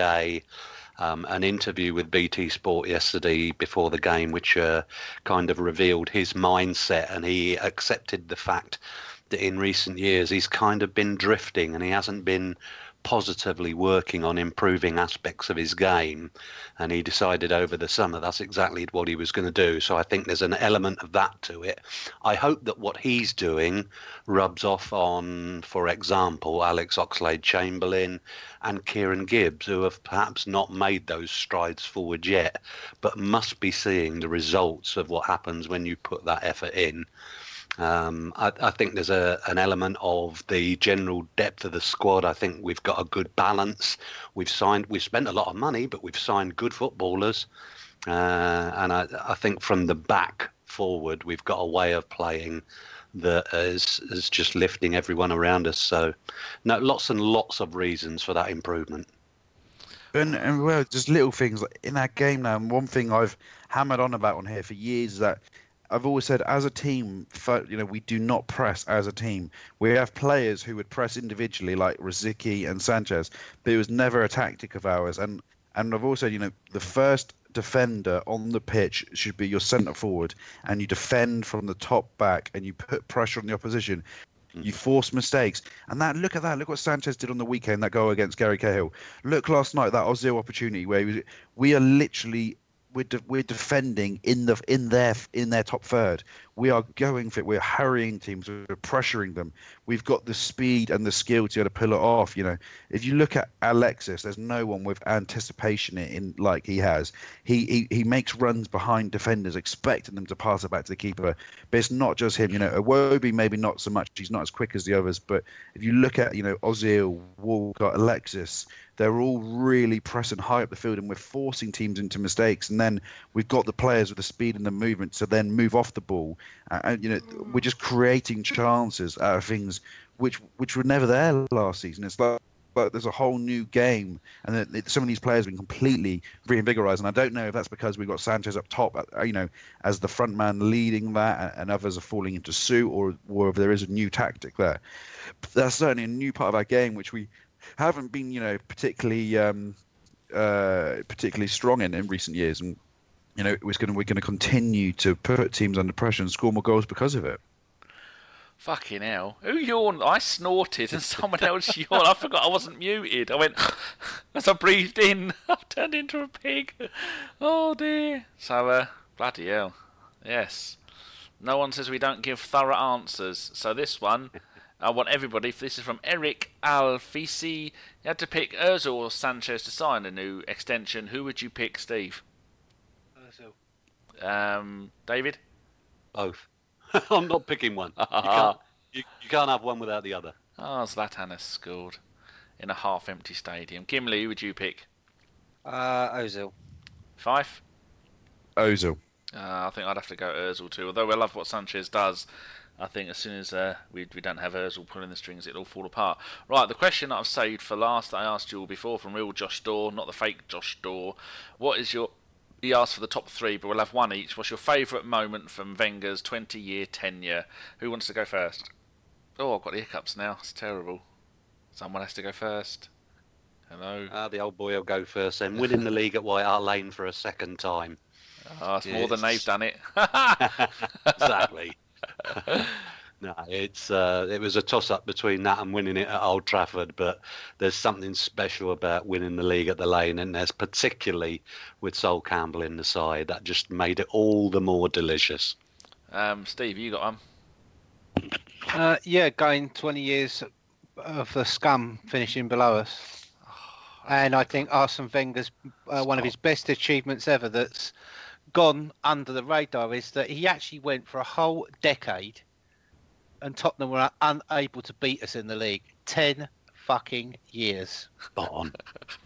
an interview with BT Sport yesterday before the game, which kind of revealed his mindset, and he accepted the fact that in recent years he's kind of been drifting and he hasn't been positively working on improving aspects of his game, and he decided over the summer that's exactly what he was going to do. So I think there's an element of that to it. I hope that what he's doing rubs off on, for example, Alex Oxlade-Chamberlain and Kieran Gibbs, who have perhaps not made those strides forward yet, but must be seeing the results of what happens when you put that effort in. I think there's an element of the general depth of the squad. I think we've got a good balance. We've spent a lot of money, but we've signed good footballers. And I think from the back forward, we've got a way of playing that is just lifting everyone around us. So, no, lots and lots of reasons for that improvement. And well, just little things like in that game now. And one thing I've hammered on about on here for years is that I've always said, as a team, we do not press as a team. We have players who would press individually, like Rosicky and Sanchez, but it was never a tactic of ours. And I've also, the first defender on the pitch should be your centre forward, and you defend from the top back, and you put pressure on the opposition. You force mistakes, and look what Sanchez did on the weekend. That goal against Gary Cahill. Look last night, that Ozil opportunity where we are literally. We're defending in their top third. We are going for it. We're harrying teams. We're pressuring them. We've got the speed and the skill to be able to pull it off. If you look at Alexis, there's no one with anticipation in like he has. He makes runs behind defenders, expecting them to pass it back to the keeper. But it's not just him. Iwobi maybe not so much. He's not as quick as the others. But if you look at Ozil, Walcott, Alexis, they're all really pressing high up the field, and we're forcing teams into mistakes. And then we've got the players with the speed and the movement to then move off the ball. We're just creating chances out of things which were never there last season. It's like there's a whole new game, and some of these players have been completely reinvigorized. And I don't know if that's because we've got Sanchez up top, as the front man leading that, and others are falling into suit, or if there is a new tactic there. But that's certainly a new part of our game, which we haven't been, particularly strong in recent years, and we're going to continue to put teams under pressure and score more goals because of it. Fucking hell! Who yawned? I snorted and someone else yawned. I forgot I wasn't muted. I went as I breathed in. I turned into a pig. Oh dear. So bloody hell. Yes. No one says we don't give thorough answers. So this one. I want everybody. This is from Eric Alfisi. You had to pick Ozil or Sanchez to sign a new extension. Who would you pick, Steve? Ozil. David? Both. I'm not picking one. You can't have one without the other. Oh, Zlatan has scored in a half-empty stadium. Gimli, who would you pick? Ozil. Fife? Ozil. I think I'd have to go Ozil too. Although I love what Sanchez does, I think as soon as we don't have Ozil pulling the strings, it'll all fall apart. Right, the question that I've saved for last that I asked you all before from real Josh Dorr, not the fake Josh Dorr. What is your... He asked for the top three, but we'll have one each. What's your favourite moment from Wenger's 20-year tenure? Who wants to go first? Oh, I've got the hiccups now. It's terrible. Someone has to go first. Hello? The old boy will go first then. Winning the league at White Hart Lane for a second time. Oh, it's more than they've done it. Exactly. No, it was a toss-up between that and winning it at Old Trafford, but there's something special about winning the league at the Lane, and there's particularly with Sol Campbell in the side, that just made it all the more delicious. Steve, you got one? Yeah, going 20 years of the scum finishing below us. And I think Arsene Wenger's one of his best achievements ever that's gone under the radar is that he actually went for a whole decade and Tottenham were unable to beat us in the league. 10 fucking years. Spot on.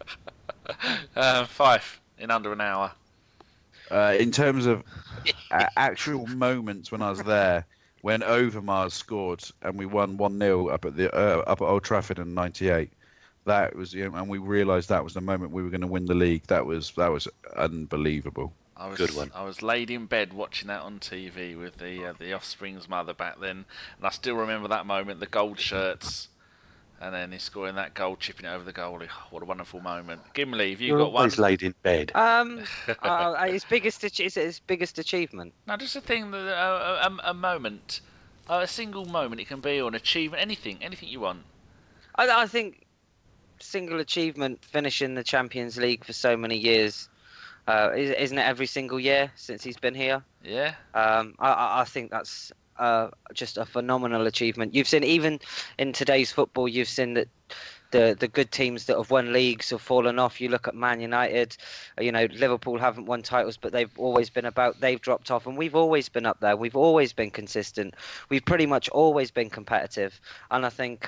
5 in under an hour. In terms of actual moments when I was there, when Overmars scored and we won 1-0 up at Old Trafford in '98, that was, and we realised that was the moment we were going to win the league. That was unbelievable. Good one. I was laid in bed watching that on TV with the Offspring's mother back then, and I still remember that moment, the gold shirts, and then he's scoring that goal, chipping it over the goalie. Oh, what a wonderful moment. Gimli, have you You're got one? always laid in bed. His biggest achievement. No, just a thing, a moment, a single moment it can be, or an achievement, anything you want. I think single achievement finishing the Champions League for so many years. Isn't it every single year since he's been here? Yeah. I think that's just a phenomenal achievement. You've seen, even in today's football, you've seen that the good teams that have won leagues have fallen off. You look at Man United, Liverpool haven't won titles, but they've dropped off, and we've always been up there. We've always been consistent. We've pretty much always been competitive, and I think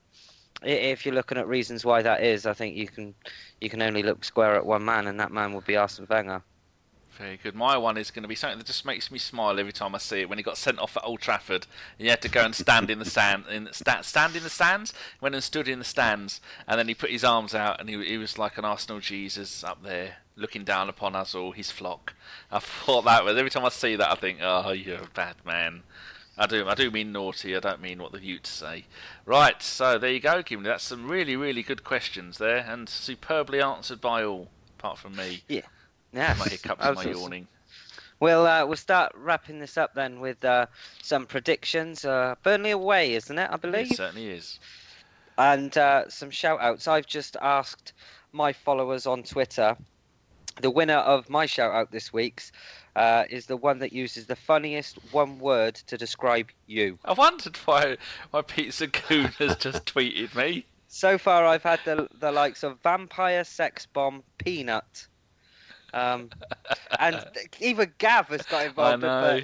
if you're looking at reasons why that is, I think you can only look square at one man, and that man would be Arsene Wenger. Very good. My one is going to be something that just makes me smile every time I see it. When he got sent off at Old Trafford, he had to go and stand in the stand, stand in the stands. Went and stood in the stands, and then he put his arms out, and he was like an Arsenal Jesus up there, looking down upon us all, his flock. I thought that was, every time I see that, I think, oh, you're a bad man. I do mean naughty. I don't mean what the Utes say. Right, so there you go, Gimli. That's some really, really good questions there, and superbly answered by all, apart from me. Yeah. My hiccups and my yawning. We'll start wrapping this up then with some predictions. Burnley away, isn't it? I believe. It certainly is. And some shout-outs. I've just asked my followers on Twitter. The winner of my shout-out this week's is the one that uses the funniest one word to describe you. I wondered why Pizza Goon has just tweeted me. So far, I've had the likes of Vampire, Sex Bomb, Peanut. And even Gav has got involved. I know.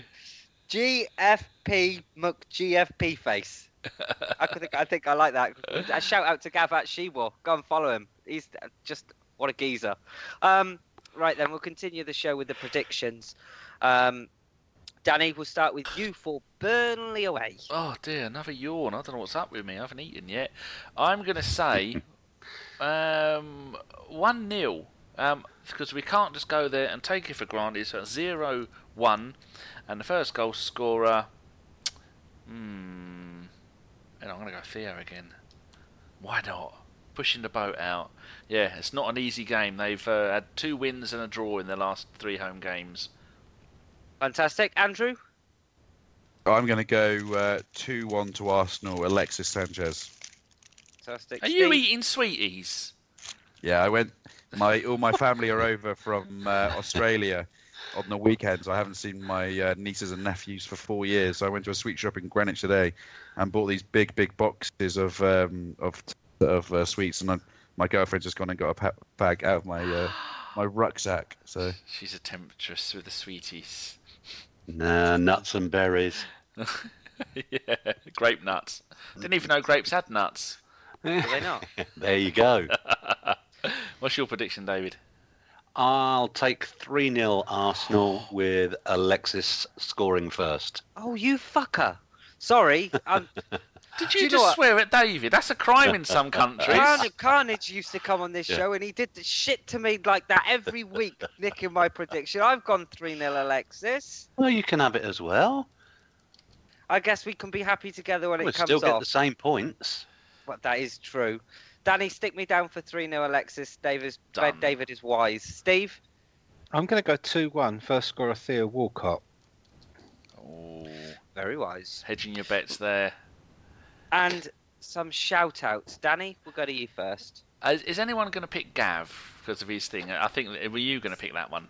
GFP McGFP face. I think I like that. A shout out to Gav at Shewar. Go and follow him. He's just what a geezer. Right then, we'll continue the show with the predictions. Danny, we'll start with you for Burnley away. Oh dear, another yawn. I don't know what's up with me. I haven't eaten yet. I'm going to say 1-0. Because we can't just go there and take it for granted. So it's 0-1, and the first goal scorer. And I'm going to go Theo again. Why not? Pushing the boat out. Yeah, it's not an easy game. They've had 2 wins and a draw in their last 3 home games. Fantastic, Andrew. I'm going to go 2-1 to Arsenal. Alexis Sanchez. Fantastic. Are you eating sweeties? Yeah, I went. All my family are over from Australia on the weekends. I haven't seen my nieces and nephews for 4 years. So I went to a sweet shop in Greenwich today and bought these big boxes of sweets. And my girlfriend's just gone and got a bag out of my my rucksack. So she's a temptress with the sweeties. Nah, nuts and berries. Yeah, grape nuts. Didn't even know grapes had nuts. Do they not? There you go. What's your prediction, David? I'll take 3-0 Arsenal with Alexis scoring first. Oh, you fucker. Sorry. Did you just swear at David? That's a crime in some countries. Carnage used to come on this show and he did the shit to me like that every week, nicking my prediction. I've gone 3-0 Alexis. Well, you can have it as well. I guess we can be happy together when it comes off. We'll still get the same points. But that is true. Danny, stick me down for 3-0 Alexis. David is wise. Steve? I'm going to go 2-1. First scorer Theo Walcott. Oh, very wise. Hedging your bets there. And some shout-outs. Danny, we'll go to you first. Is anyone going to pick Gav because of his thing? I think, were you going to pick that one?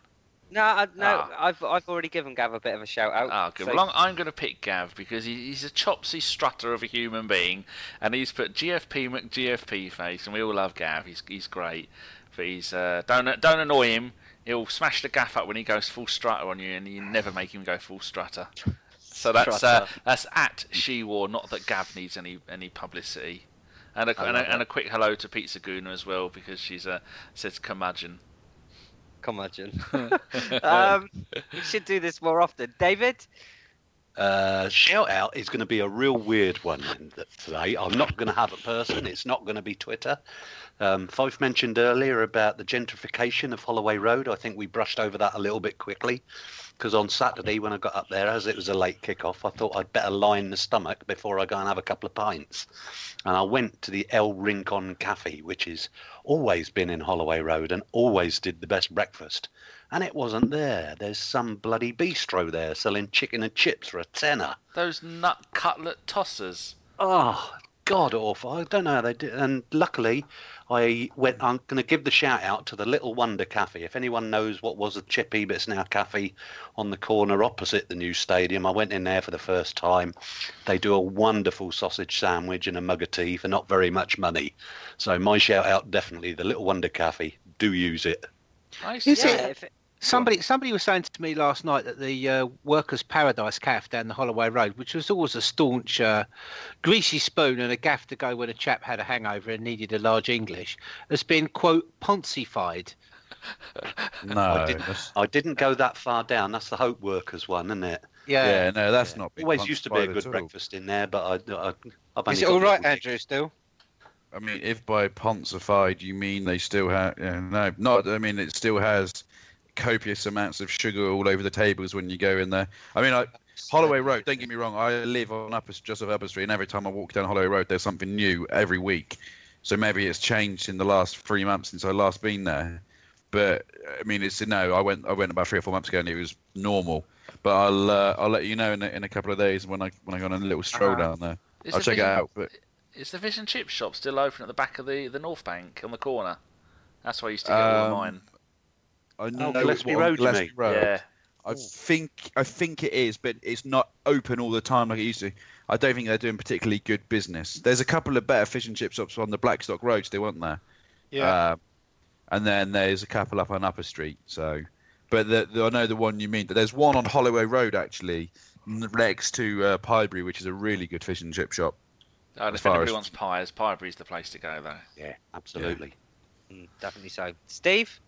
No. I've already given Gav a bit of a shout out. Ah, good. So- Well, I'm going to pick Gav because he's a chopsy strutter of a human being, and he's put GFP McGFP face, and we all love Gav. He's great, but he's don't annoy him. He'll smash the gaff up when he goes full strutter on you, and you never make him go full strutter. So that's at SheWar. Not that Gav needs any publicity, and a quick hello to Pizza Guna as well because she's says curmudgeon. Curmudgeon. We should do this more often. David? Shout out is going to be a real weird one today. I'm not going to have a person. It's not going to be Twitter. Fife mentioned earlier about the gentrification of Holloway Road. I think we brushed over that a little bit quickly because on Saturday when I got up there, as it was a late kick-off, I thought I'd better line the stomach before I go and have a couple of pints. And I went to the El Rincon Cafe, which has always been in Holloway Road and always did the best breakfast. And it wasn't there. There's some bloody bistro there selling chicken and chips for $10. Those nut cutlet tossers. Oh, God awful. I don't know how they do. And luckily, I'm going to give the shout out to the Little Wonder Cafe. If anyone knows what was a Chippy, but it's now a cafe on the corner opposite the new stadium, I went in there for the first time. They do a wonderful sausage sandwich and a mug of tea for not very much money. So my shout out, definitely the Little Wonder Cafe. Do use it. Somebody was saying to me last night that the Workers' Paradise Cafe down the Holloway Road, which was always a staunch greasy spoon and a gaff to go when a chap had a hangover and needed a large English, has been, quote, Poncified. No, I didn't go that far down. That's the Hope Workers one, isn't it? Yeah, no, that's not been always used to be a Poncified good at all. breakfast in there, but I've only Is it got all right, little Andrew, still? I mean, if by Poncified you mean they still have, no, not. I mean, it still has copious amounts of sugar all over the tables when you go in there. I mean, Holloway Road. Don't get me wrong. I live on just off Upper Street, and every time I walk down Holloway Road, there's something new every week. So maybe it's changed in the last 3 months since I last been there. But I mean, I went about 3 or 4 months ago, and it was normal. But I'll let you know in a couple of days when I go on a little stroll down there. I'll check it out. But is the fish and chip shop still open at the back of the North Bank on the corner? That's where I used to get all of mine. I know Gillespie it's Road, you Gillespie mean? Road. Yeah. I think it is, but it's not open all the time like it used to. I don't think they're doing particularly good business. There's a couple of better fish and chip shops on the Blackstock Road still, aren't there? Yeah. And then there's a couple up on Upper Street. So, but I know the one you mean. But there's one on Holloway Road actually, next to Piebury, which is a really good fish and chip shop. And if anybody wants pies, Piebury's the place to go, though. Yeah, absolutely. Definitely so. Steve?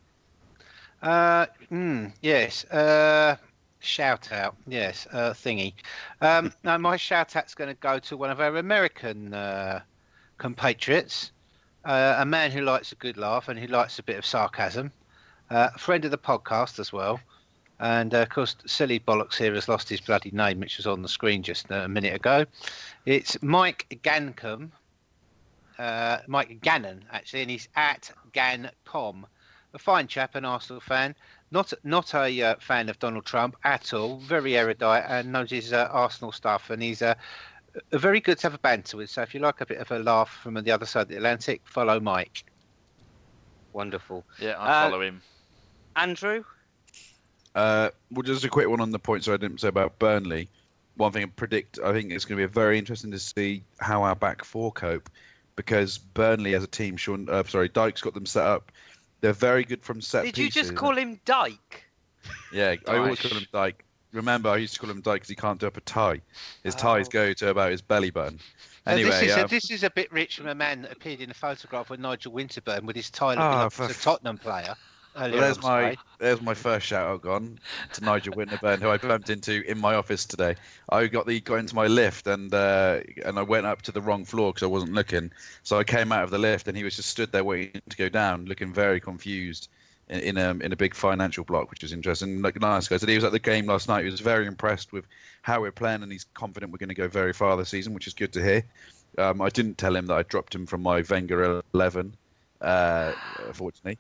Yes. Shout out. Yes. Thingy. No, my shout out's going to go to one of our American compatriots, a man who likes a good laugh and who likes a bit of sarcasm, a friend of the podcast as well. And of course, Silly Bollocks here has lost his bloody name, which was on the screen just a minute ago. It's Mike Gancom, Mike Gannon actually, and he's at Gancom. A fine chap, an Arsenal fan, not a fan of Donald Trump at all. Very erudite and knows his Arsenal stuff, and he's very good to have a banter with. So if you like a bit of a laugh from the other side of the Atlantic, follow Mike. Wonderful. Yeah, I follow him. Andrew? Well, just a quick one on the points I didn't say about Burnley. One thing I think it's going to be very interesting to see how our back four cope, because Burnley as a team, Dyke's got them set up. They're very good from set pieces. Did you just call him Dyke? Yeah, I always call him Dyke. Remember, I used to call him Dyke because he can't do up a tie. His ties go to about his belly button. Anyway, this is a bit rich from a man that appeared in a photograph with Nigel Winterburn with his tie looking like a Tottenham player. There's my first shout out gone to Nigel Winterburn, who I bumped into in my office today. I got into my lift and I went up to the wrong floor because I wasn't looking. So I came out of the lift and he was just stood there waiting to go down, looking very confused in a big financial block, which was interesting. Like, nice guy. So he was at the game last night. He was very impressed with how we're playing, and he's confident we're going to go very far this season, which is good to hear. I didn't tell him that I dropped him from my Wenger 11, fortunately.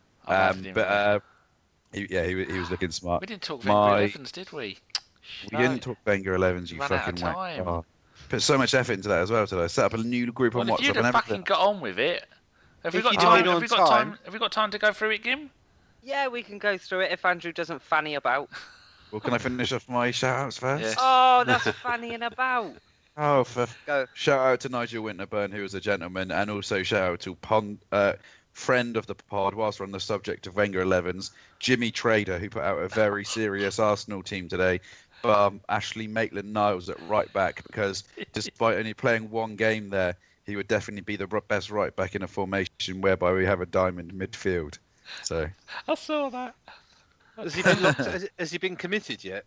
He was looking smart. We didn't talk Wenger 11s, did we? We didn't talk Wenger 11s, you fucking wank. Oh, put so much effort into that as well today. Set up a new group on WhatsApp if you'd and have everything. fucking got on with it. Have we got time to go through it, Gim? Yeah, we can go through it if Andrew doesn't fanny about. Well, can I finish off my shout-outs first? Yes. Oh, that's fannying about. Oh, Go. shout out to Nigel Winterburn, who was a gentleman, and also shout out to friend of the pod, whilst we're on the subject of Wenger 11s, Jimmy Trader, who put out a very serious Arsenal team today. Ashley Maitland-Niles at right back, because despite only playing one game there, he would definitely be the best right back in a formation whereby we have a diamond midfield. So I saw that. Has he been locked? Has he been committed yet?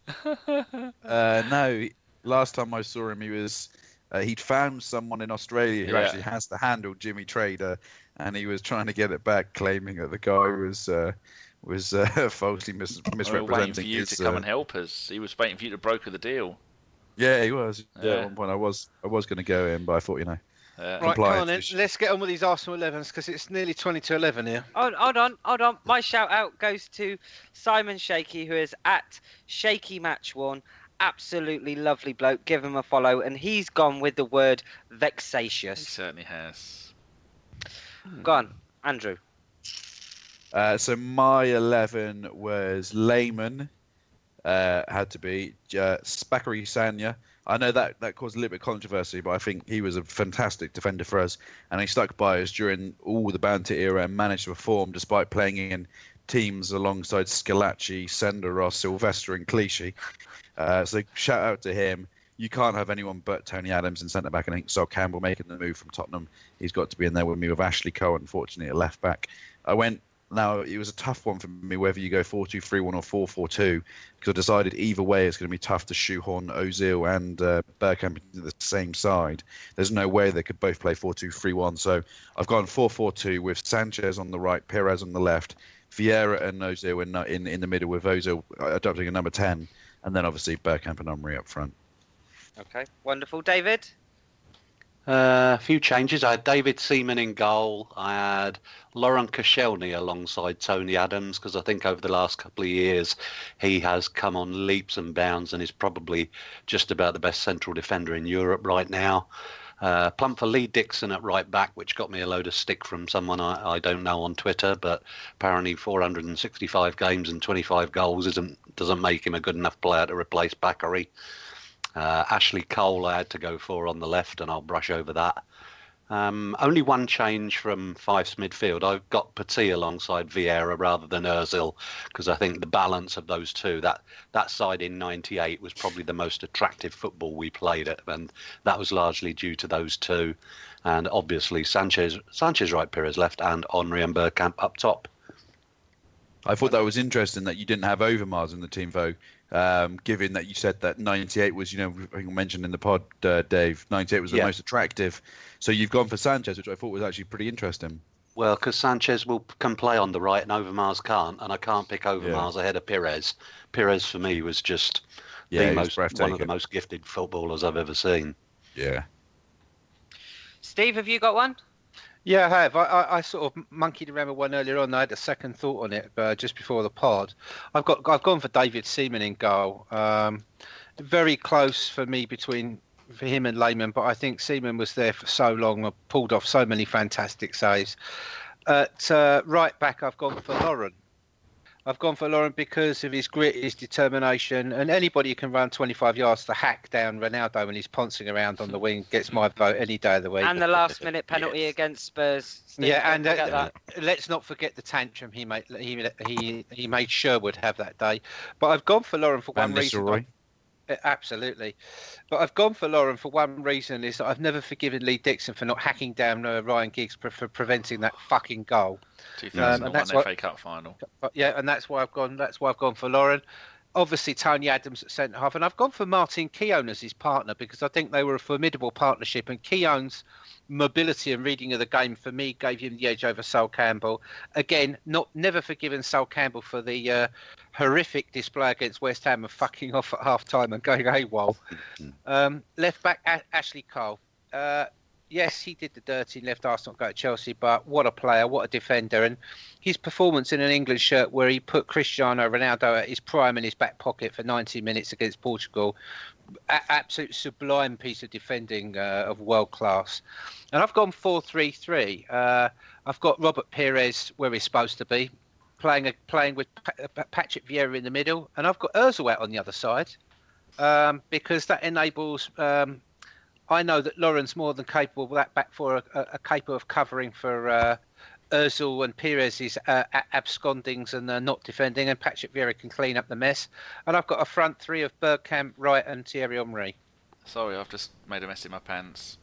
no, last time I saw him, he'd found someone in Australia who Yeah. actually has the handle Jimmy Trader, and he was trying to get it back, claiming that the guy was falsely We were waiting misrepresenting for you his. to come and help us. He was waiting for you to broker the deal. Yeah, he was. Yeah, Yeah. at one point I was going to go in, but I thought, Yeah. Right, come on compliance then. issue. Let's get on with these Arsenal 11s because it's nearly 20 to 11 here. Hold on. My shout out goes to Simon Shaky, who is at Shaky Match One. Absolutely lovely bloke. Give him a follow, and he's gone with the word He vexatious. certainly has. Go on, Andrew. So my 11 was Lehman, had to be Spakary Sanya. I know that caused a little bit of controversy, but I think he was a fantastic defender for us, and he stuck by us during all the Banter era and managed to perform despite playing in teams alongside Scalacci, Senderos, Sylvester, and Clichy. So shout out to him. You can't have anyone but Tony Adams in centre back, and I think Sol Campbell making the move from Tottenham. He's got to be in there with me with Ashley Cole, unfortunately, at left back. Now, it was a tough one for me whether you go 4-2-3-1 or 4-4-2, because I decided either way it's going to be tough to shoehorn Ozil and Bergkamp into the same side. There's no way they could both play 4-2-3-1, so I've gone 4-4-2 with Sanchez on the right, Perez on the left, Vieira and Ozil in the middle, with Ozil adopting a number 10, and then obviously Bergkamp and Omri up front. Okay, wonderful. David? A few changes. I had David Seaman in goal. I had Laurent Koscielny alongside Tony Adams, because I think over the last couple of years he has come on leaps and bounds and is probably just about the best central defender in Europe right now. Plump for Lee Dixon at right back, which got me a load of stick from someone I don't know on Twitter, but apparently 465 games and 25 goals doesn't make him a good enough player to replace Bakary. Ashley Cole I had to go for on the left, and I'll brush over that. Only one change from Fife's midfield. I've got Petit alongside Vieira rather than Ozil, because I think the balance of those two, that side in '98 was probably the most attractive football we played at, and that was largely due to those two. And obviously Sanchez right, Perez left, and Henry and Bergkamp up top. I thought that was interesting that you didn't have Overmars in the team, though, given that you said that 98 was, I think I mentioned in the pod, Dave, 98 was the most attractive. So you've gone for Sanchez, which I thought was actually pretty interesting. Well, because Sanchez can play on the right and Overmars can't, and I can't pick Overmars ahead of Perez. Perez, for me, was just one of the most gifted footballers I've ever seen. Yeah. Steve, have you got one? Yeah, I have. I sort of monkeyed around with one earlier on. I had a second thought on it just before the pod. I've gone for David Seaman in goal. Very close for me for him and Lehman, but I think Seaman was there for so long, pulled off so many fantastic saves. At right back, I've gone for Lauren. Because of his grit, his determination, and anybody who can run 25 yards to hack down Ronaldo when he's pouncing around on the wing gets my vote any day of the week. And the last-minute penalty against Spurs. Steve, and don't forget that. let's not forget the tantrum he made. He made Sherwood have that day. But I've gone for Lauren for one reason. Absolutely. But I've gone for Lauren for one reason, is that I've never forgiven Lee Dixon for not hacking down Ryan Giggs for preventing that fucking goal. 2001 FA Cup final. Yeah, and that's why I've gone for Lauren. Obviously, Tony Adams at centre half, and I've gone for Martin Keown as his partner, because I think they were a formidable partnership, and Keown's mobility and reading of the game for me gave him the edge over Sol Campbell. Again, never forgiven Sol Campbell for the horrific display against West Ham of fucking off at half time and going AWOL. Left back Ashley Cole. Yes, he did the dirty and left Arsenal go to Chelsea, but what a player, what a defender. And his performance in an England shirt where he put Cristiano Ronaldo at his prime in his back pocket for 90 minutes against Portugal, absolute sublime piece of defending of world class. And I've gone 4-3-3. I've got Robert Perez where he's supposed to be, playing with Patrick Vieira in the middle, and I've got Ozil out on the other side, because that enables. I know that Lauren's more than capable of that back four are capable of covering for Ozil and Perez's abscondings and not defending, and Patrick Vieira can clean up the mess. And I've got a front three of Bergkamp, Wright, and Thierry Henry. Sorry, I've just made a mess in my pants.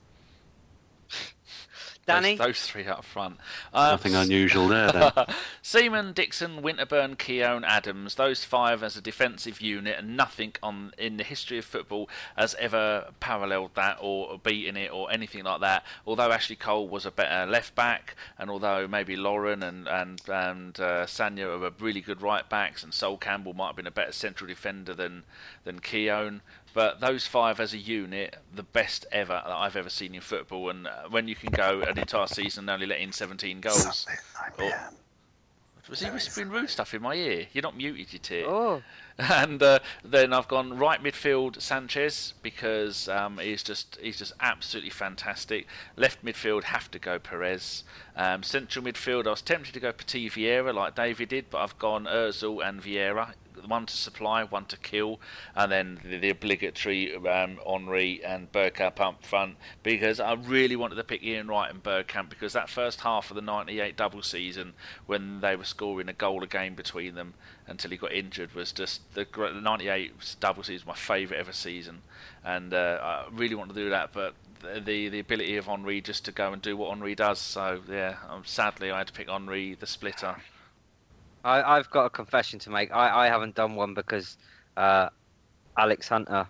Danny? Those three up front. Nothing unusual there, then. Seaman, Dixon, Winterburn, Keown, Adams. Those five as a defensive unit, and nothing in the history of football has ever paralleled that or beaten it or anything like that. Although Ashley Cole was a better left back, and although maybe Lauren and Sanya are really good right backs, and Sol Campbell might have been a better central defender than Keown. But those five as a unit, the best ever that I've ever seen in football. And when you can go an entire season and only let in 17 goals. Was he whispering rude stuff in my ear? You're not muted, you tit. Oh. And then I've gone right midfield Sanchez because he's just absolutely fantastic. Left midfield have to go Perez. Central midfield I was tempted to go Petit Vieira like David did, but I've gone Ozil and Vieira. One to supply, one to kill, and then the obligatory Henry and Bergkamp up front, because I really wanted to pick Ian Wright and Bergkamp, because that first half of the 98 double season when they were scoring a goal a game between them until he got injured was just the 98 double season, my favourite ever season, and I really wanted to do that, but the ability of Henry just to go and do what Henry does, so yeah, sadly I had to pick Henry the splitter. I've got a confession to make. I haven't done one because Alex Hunter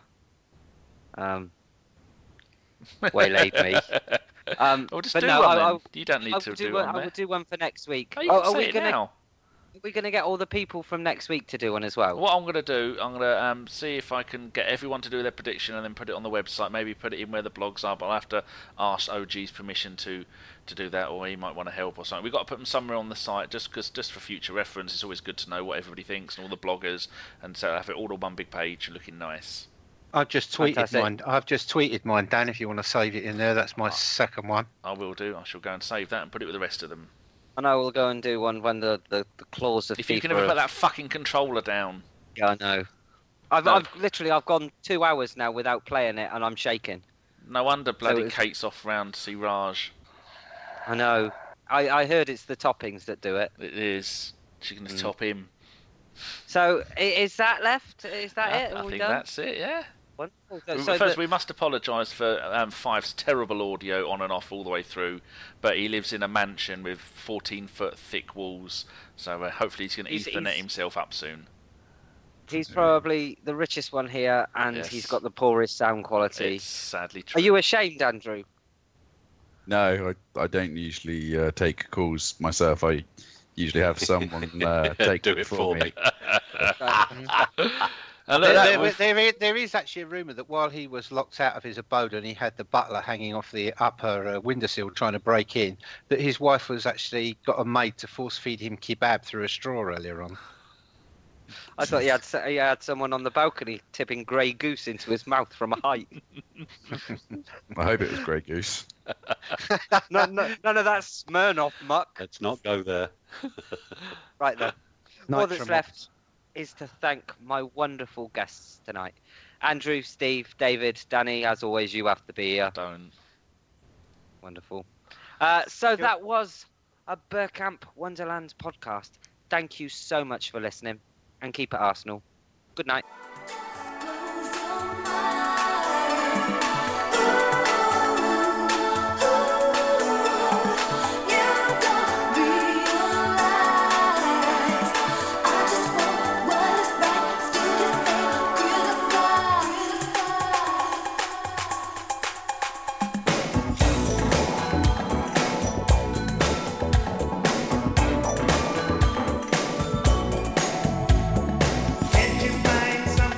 waylaid me. Well, just do one then. You don't need to do one. I will do one for next week. Oh, you can say it now. Are we going to get all the people from next week to do one as well? What I'm going to do, I'm going to see if I can get everyone to do their prediction and then put it on the website. Maybe put it in where the blogs are, but I'll have to ask OG's permission to do that, or he might want to help or something. We've got to put them somewhere on the site just for future reference. It's always good to know what everybody thinks and all the bloggers, and so have it all on one big page looking nice. I've just tweeted mine, Dan, if you want to save it in there. That's my second one. I will do. I shall go and save that and put it with the rest of them. And I will go and do one when the clause of if FIFA... you can ever put that fucking controller down. Yeah, I know. I've gone 2 hours now without playing it, and I'm shaking. No wonder bloody Kate's off round to see Raj. I know. I heard it's the toppings that do it. It is. She can top him. So, is that left? Is that it? I think that's it, yeah. So first, we must apologise for Five's terrible audio on and off all the way through, but he lives in a mansion with 14-foot thick walls, so hopefully he's going to Ethernet himself up soon. He's probably the richest one here, and he's got the poorest sound quality. It's sadly true. Are you ashamed, Andrew? No, I don't usually take calls myself. I usually have someone take do it for me. There is actually a rumour that while he was locked out of his abode and he had the butler hanging off the upper windowsill trying to break in, that his wife was actually got a maid to force feed him kebab through a straw earlier on. I thought he had someone on the balcony tipping Grey Goose into his mouth from a height. I hope it was Grey Goose. None of that Smirnoff muck. Let's not go there. Right then. All that's left is to thank my wonderful guests tonight. Andrew, Steve, David, Danny, as always, you have to be here. Don't. Wonderful. So that was a Bergkamp Wonderland podcast. Thank you so much for listening, and keep it Arsenal. Good night. Can't you find some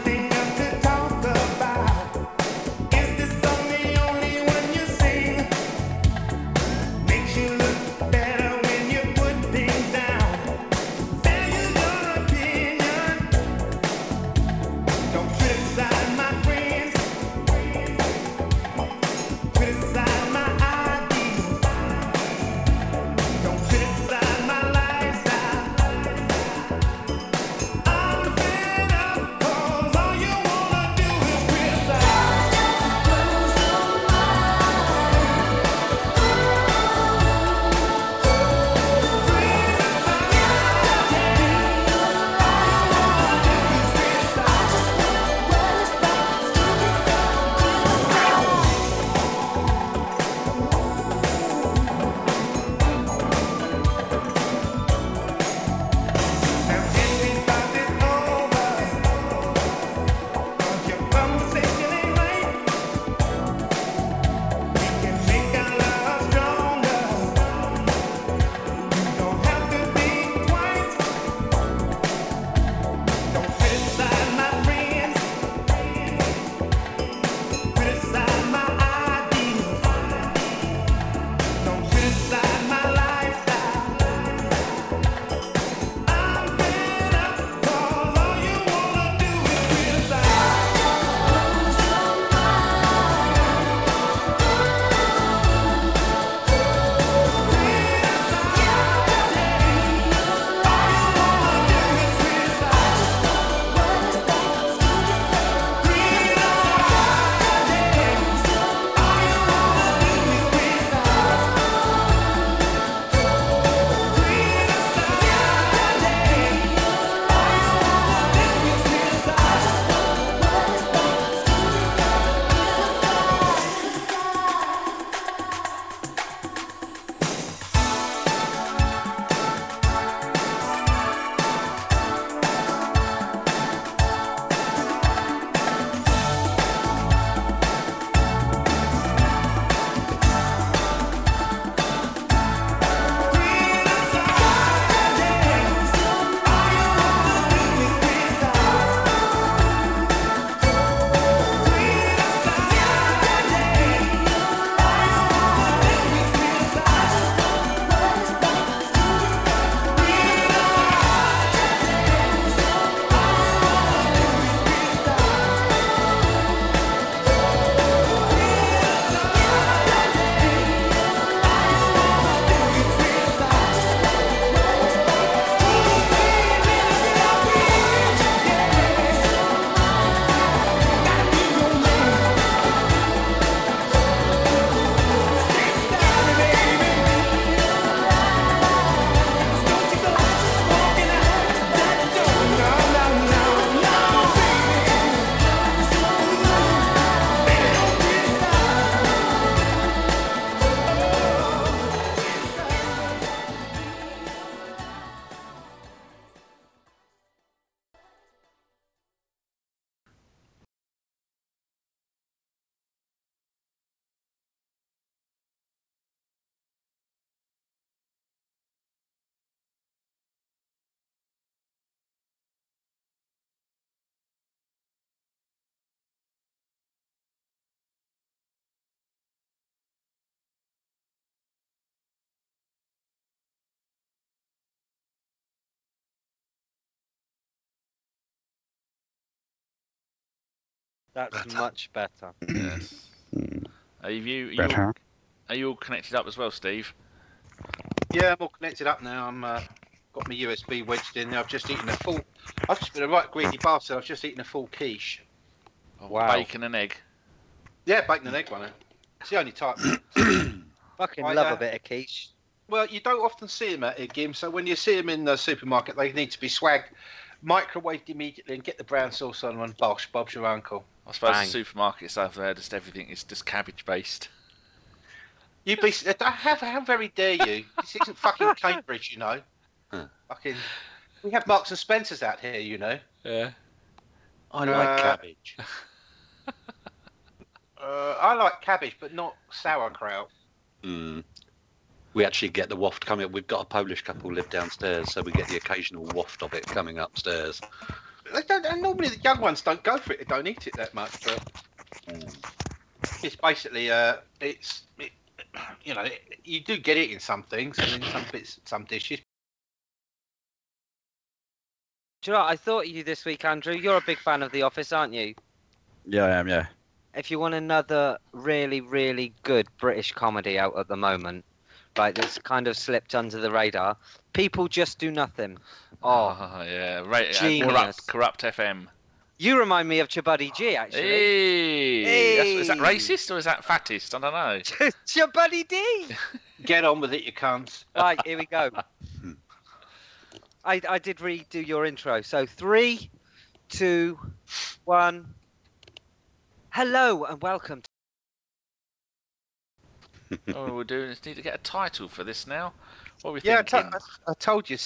That's Better. much better. Yes. Are you Better. are you all connected up as well, Steve? Yeah, I'm all connected up now. I'm got my USB wedged in. I've just eaten a full. I've just been a right greedy bastard. I've just eaten a full quiche. Oh, Wow. bacon and egg. Yeah, bacon and egg one. It's the only type. Fucking I, love a bit of quiche. Well, you don't often see them at a game, so when you see them in the supermarket, they need to be swagged, microwaved immediately, and get the brown sauce on and bosh, Bob's your uncle. I suppose Bang. the supermarkets over there, just everything is just cabbage based. You be how very dare you? This isn't fucking Cambridge, you know. Huh. Fucking, we have Marks and Spencers out here, you know. Yeah. I like cabbage. I like cabbage, but not sauerkraut. Mm. We actually get the waft coming up. We've got a Polish couple who live downstairs, so we get the occasional waft of it coming upstairs. They don't, and normally the young ones don't go for it. They don't eat it that much, but it's basically you know, you do get it in some things and in some bits, some dishes. Do you know what? I thought of you this week, Andrew. You're a big fan of The Office, aren't you? Yeah, I am. Yeah. If you want another really, really good British comedy out at the moment, like that's kind of slipped under the radar, People Just Do Nothing. Oh, yeah. Right. Genius. Corrupt FM. you remind me of Chabuddy G, actually. Hey. Is that Hey. racist or is that fattest? I don't know. Chabuddy D! Get on with it, you cunts. Right, here we go. I did redo your intro. So 3, 2, 1. Hello and welcome. All we're doing is need to get a title for this now. What are we Yeah, thinking? I told you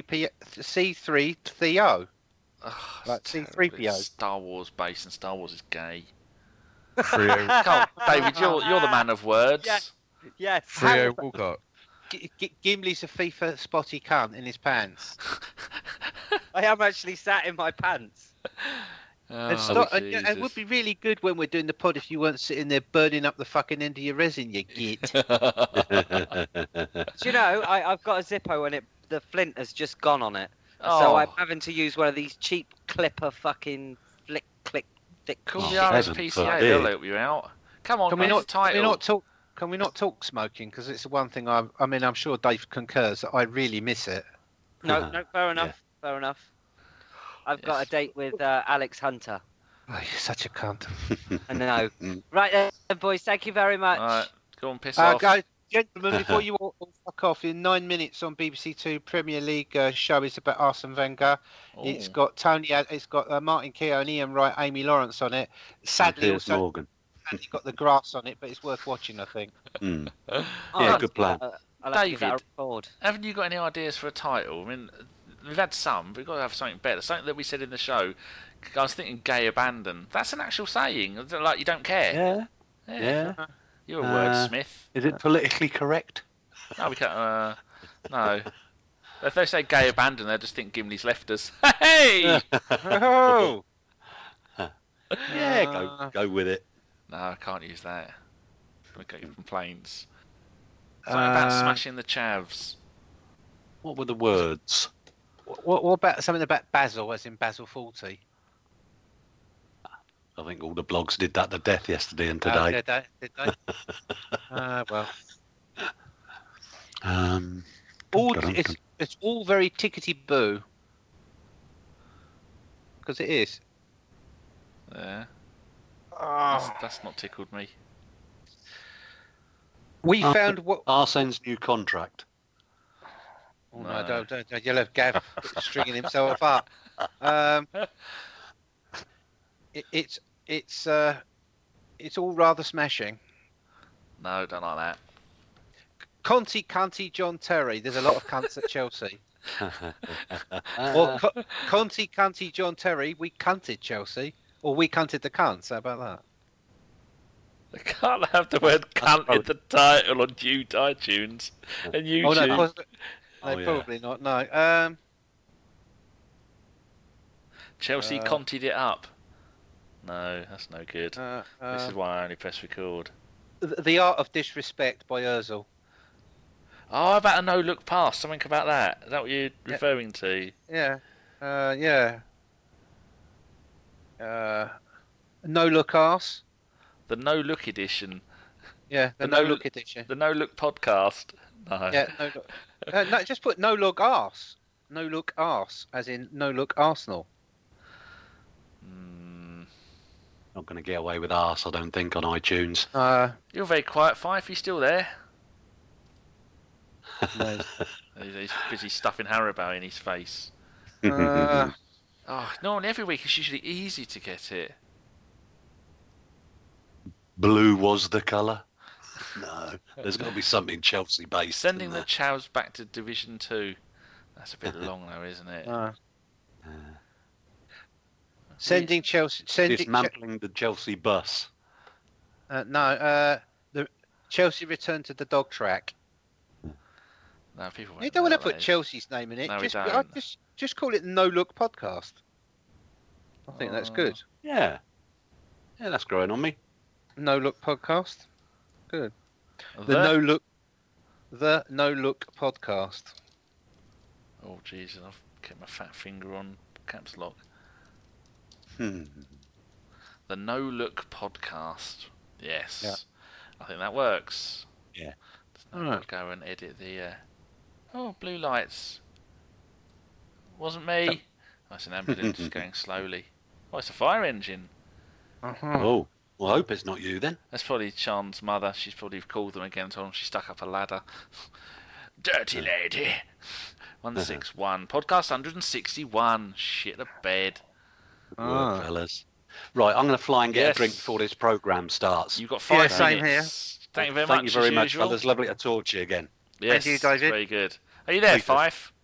C3PO. Ugh, like it's terrible. C-3PO. It's Star Wars based and Star Wars is gay. Frio, Come on, David, you're the man of words. Yeah. Yes. Frio Walcott. Gimli's a FIFA spotty cunt in his pants. I am actually sat in my pants. And Oh, it would be really good when we're doing the pod if you weren't sitting there burning up the fucking end of your resin, you git. Do you know, I've got a Zippo and the flint has just gone on it. So I'm having to use one of these cheap clipper fucking flick, click, thick. Call the heaven RSPCA, forbid. they'll help you out. Come on, Can we where's not? the title? Can we not talk smoking? Because it's the one thing I mean, I'm sure Dave concurs that I really miss it. No, fair enough. Fair enough. I've got a date with Alex Hunter. Oh, you're such a cunt. I know. Right then, boys. Thank you very much. Alright, go on, piss off. Guys, gentlemen, before you all fuck off, in 9 minutes on BBC Two Premier League show is about Arsene Wenger. Oh. It's got Martin Keown, Ian Wright, Amy Lawrence on it. Sadly, Piers also Morgan. it's got the grass on it, but it's worth watching, I think. Mm. I'll Yeah, have good to plan. give that I'll have to give that a David. record. Haven't you got any ideas for a title? I mean, we've had some, but we've got to have something better. Something that we said in the show. I was thinking gay abandon. That's an actual saying. Like, you don't care. Yeah. You're a Uh, wordsmith. Is it politically correct? No, we can't. No. If they say gay abandon, they'll just think Gimli's left us. Hey! Oh, Yeah, go with it. No, I can't use that. We got your complaints. Something about smashing the chavs. What were the words? what about something about Basil, as in Basil Fawlty? I think all the blogs did that to death yesterday and today. Did they? Well, it's all very tickety boo. Because it is. Yeah, Oh. that's not tickled me. We found what. Arsene's new contract. Oh, no, don't. You'll have Gav stringing himself up. It's all rather smashing. No, don't like that. Conti, Cunty, John Terry. There's a lot of cunts at Chelsea. Or Conti, Cunty, John Terry. We cunted Chelsea, or we cunted the cunts. How about that? They can't have the word cunt in the title on iTunes and YouTube. Oh no, Oh, yeah. probably not. No. Chelsea contied it up. No, that's no good. This is why I only press record. The Art of Disrespect by Ozil. Oh, how about a no-look pass? Something about that. Is that what you're referring to? Yeah. Yeah. No look arse. The No Look edition. Yeah, the The no no- look edition. The No Look podcast. No. Yeah, no look. No, just put no look arse. No look arse, as in no look Arsenal. Not going to get away with arse, I don't think, on iTunes. You're very quiet, Fife. You still there? No. He's busy stuffing Haribo in his face. Uh, Oh, normally every week it's usually easy to get it. Blue was the colour. No, there's got to be something Chelsea based. Sending the Chavs back to Division 2. That's a bit long though, isn't it? sending Chelsea. Dismantling the Chelsea bus. The Chelsea return to the dog track. No, people won't You don't know want to what put that is. Chelsea's name in it. No, we just, don't. just call it the No Look Podcast. I think that's good. Yeah. Yeah, that's growing on me. No Look Podcast. Good. The No Look Podcast. Oh, Jesus, I've kept my fat finger on caps lock. The No Look podcast. Yes. Yeah. I think that works. Yeah. I'll go and edit the. Oh, blue lights. Wasn't me. That's an ambulance going slowly. Oh, it's a fire engine. Oh, well, I hope it's not you then. That's probably Sean's mother. She's probably called them again and told them she stuck up a ladder. Dirty lady. 161. Podcast 161. Shit the bed. Good work, fellas. Right, I'm going to fly and get Yes. a drink before this programme starts. You've got 5 same minutes. Thank you very Thank much. you very as much, usual. fellas. Lovely to talk to you again. Yes, you, David. very good. Are you there, Peter. Fife?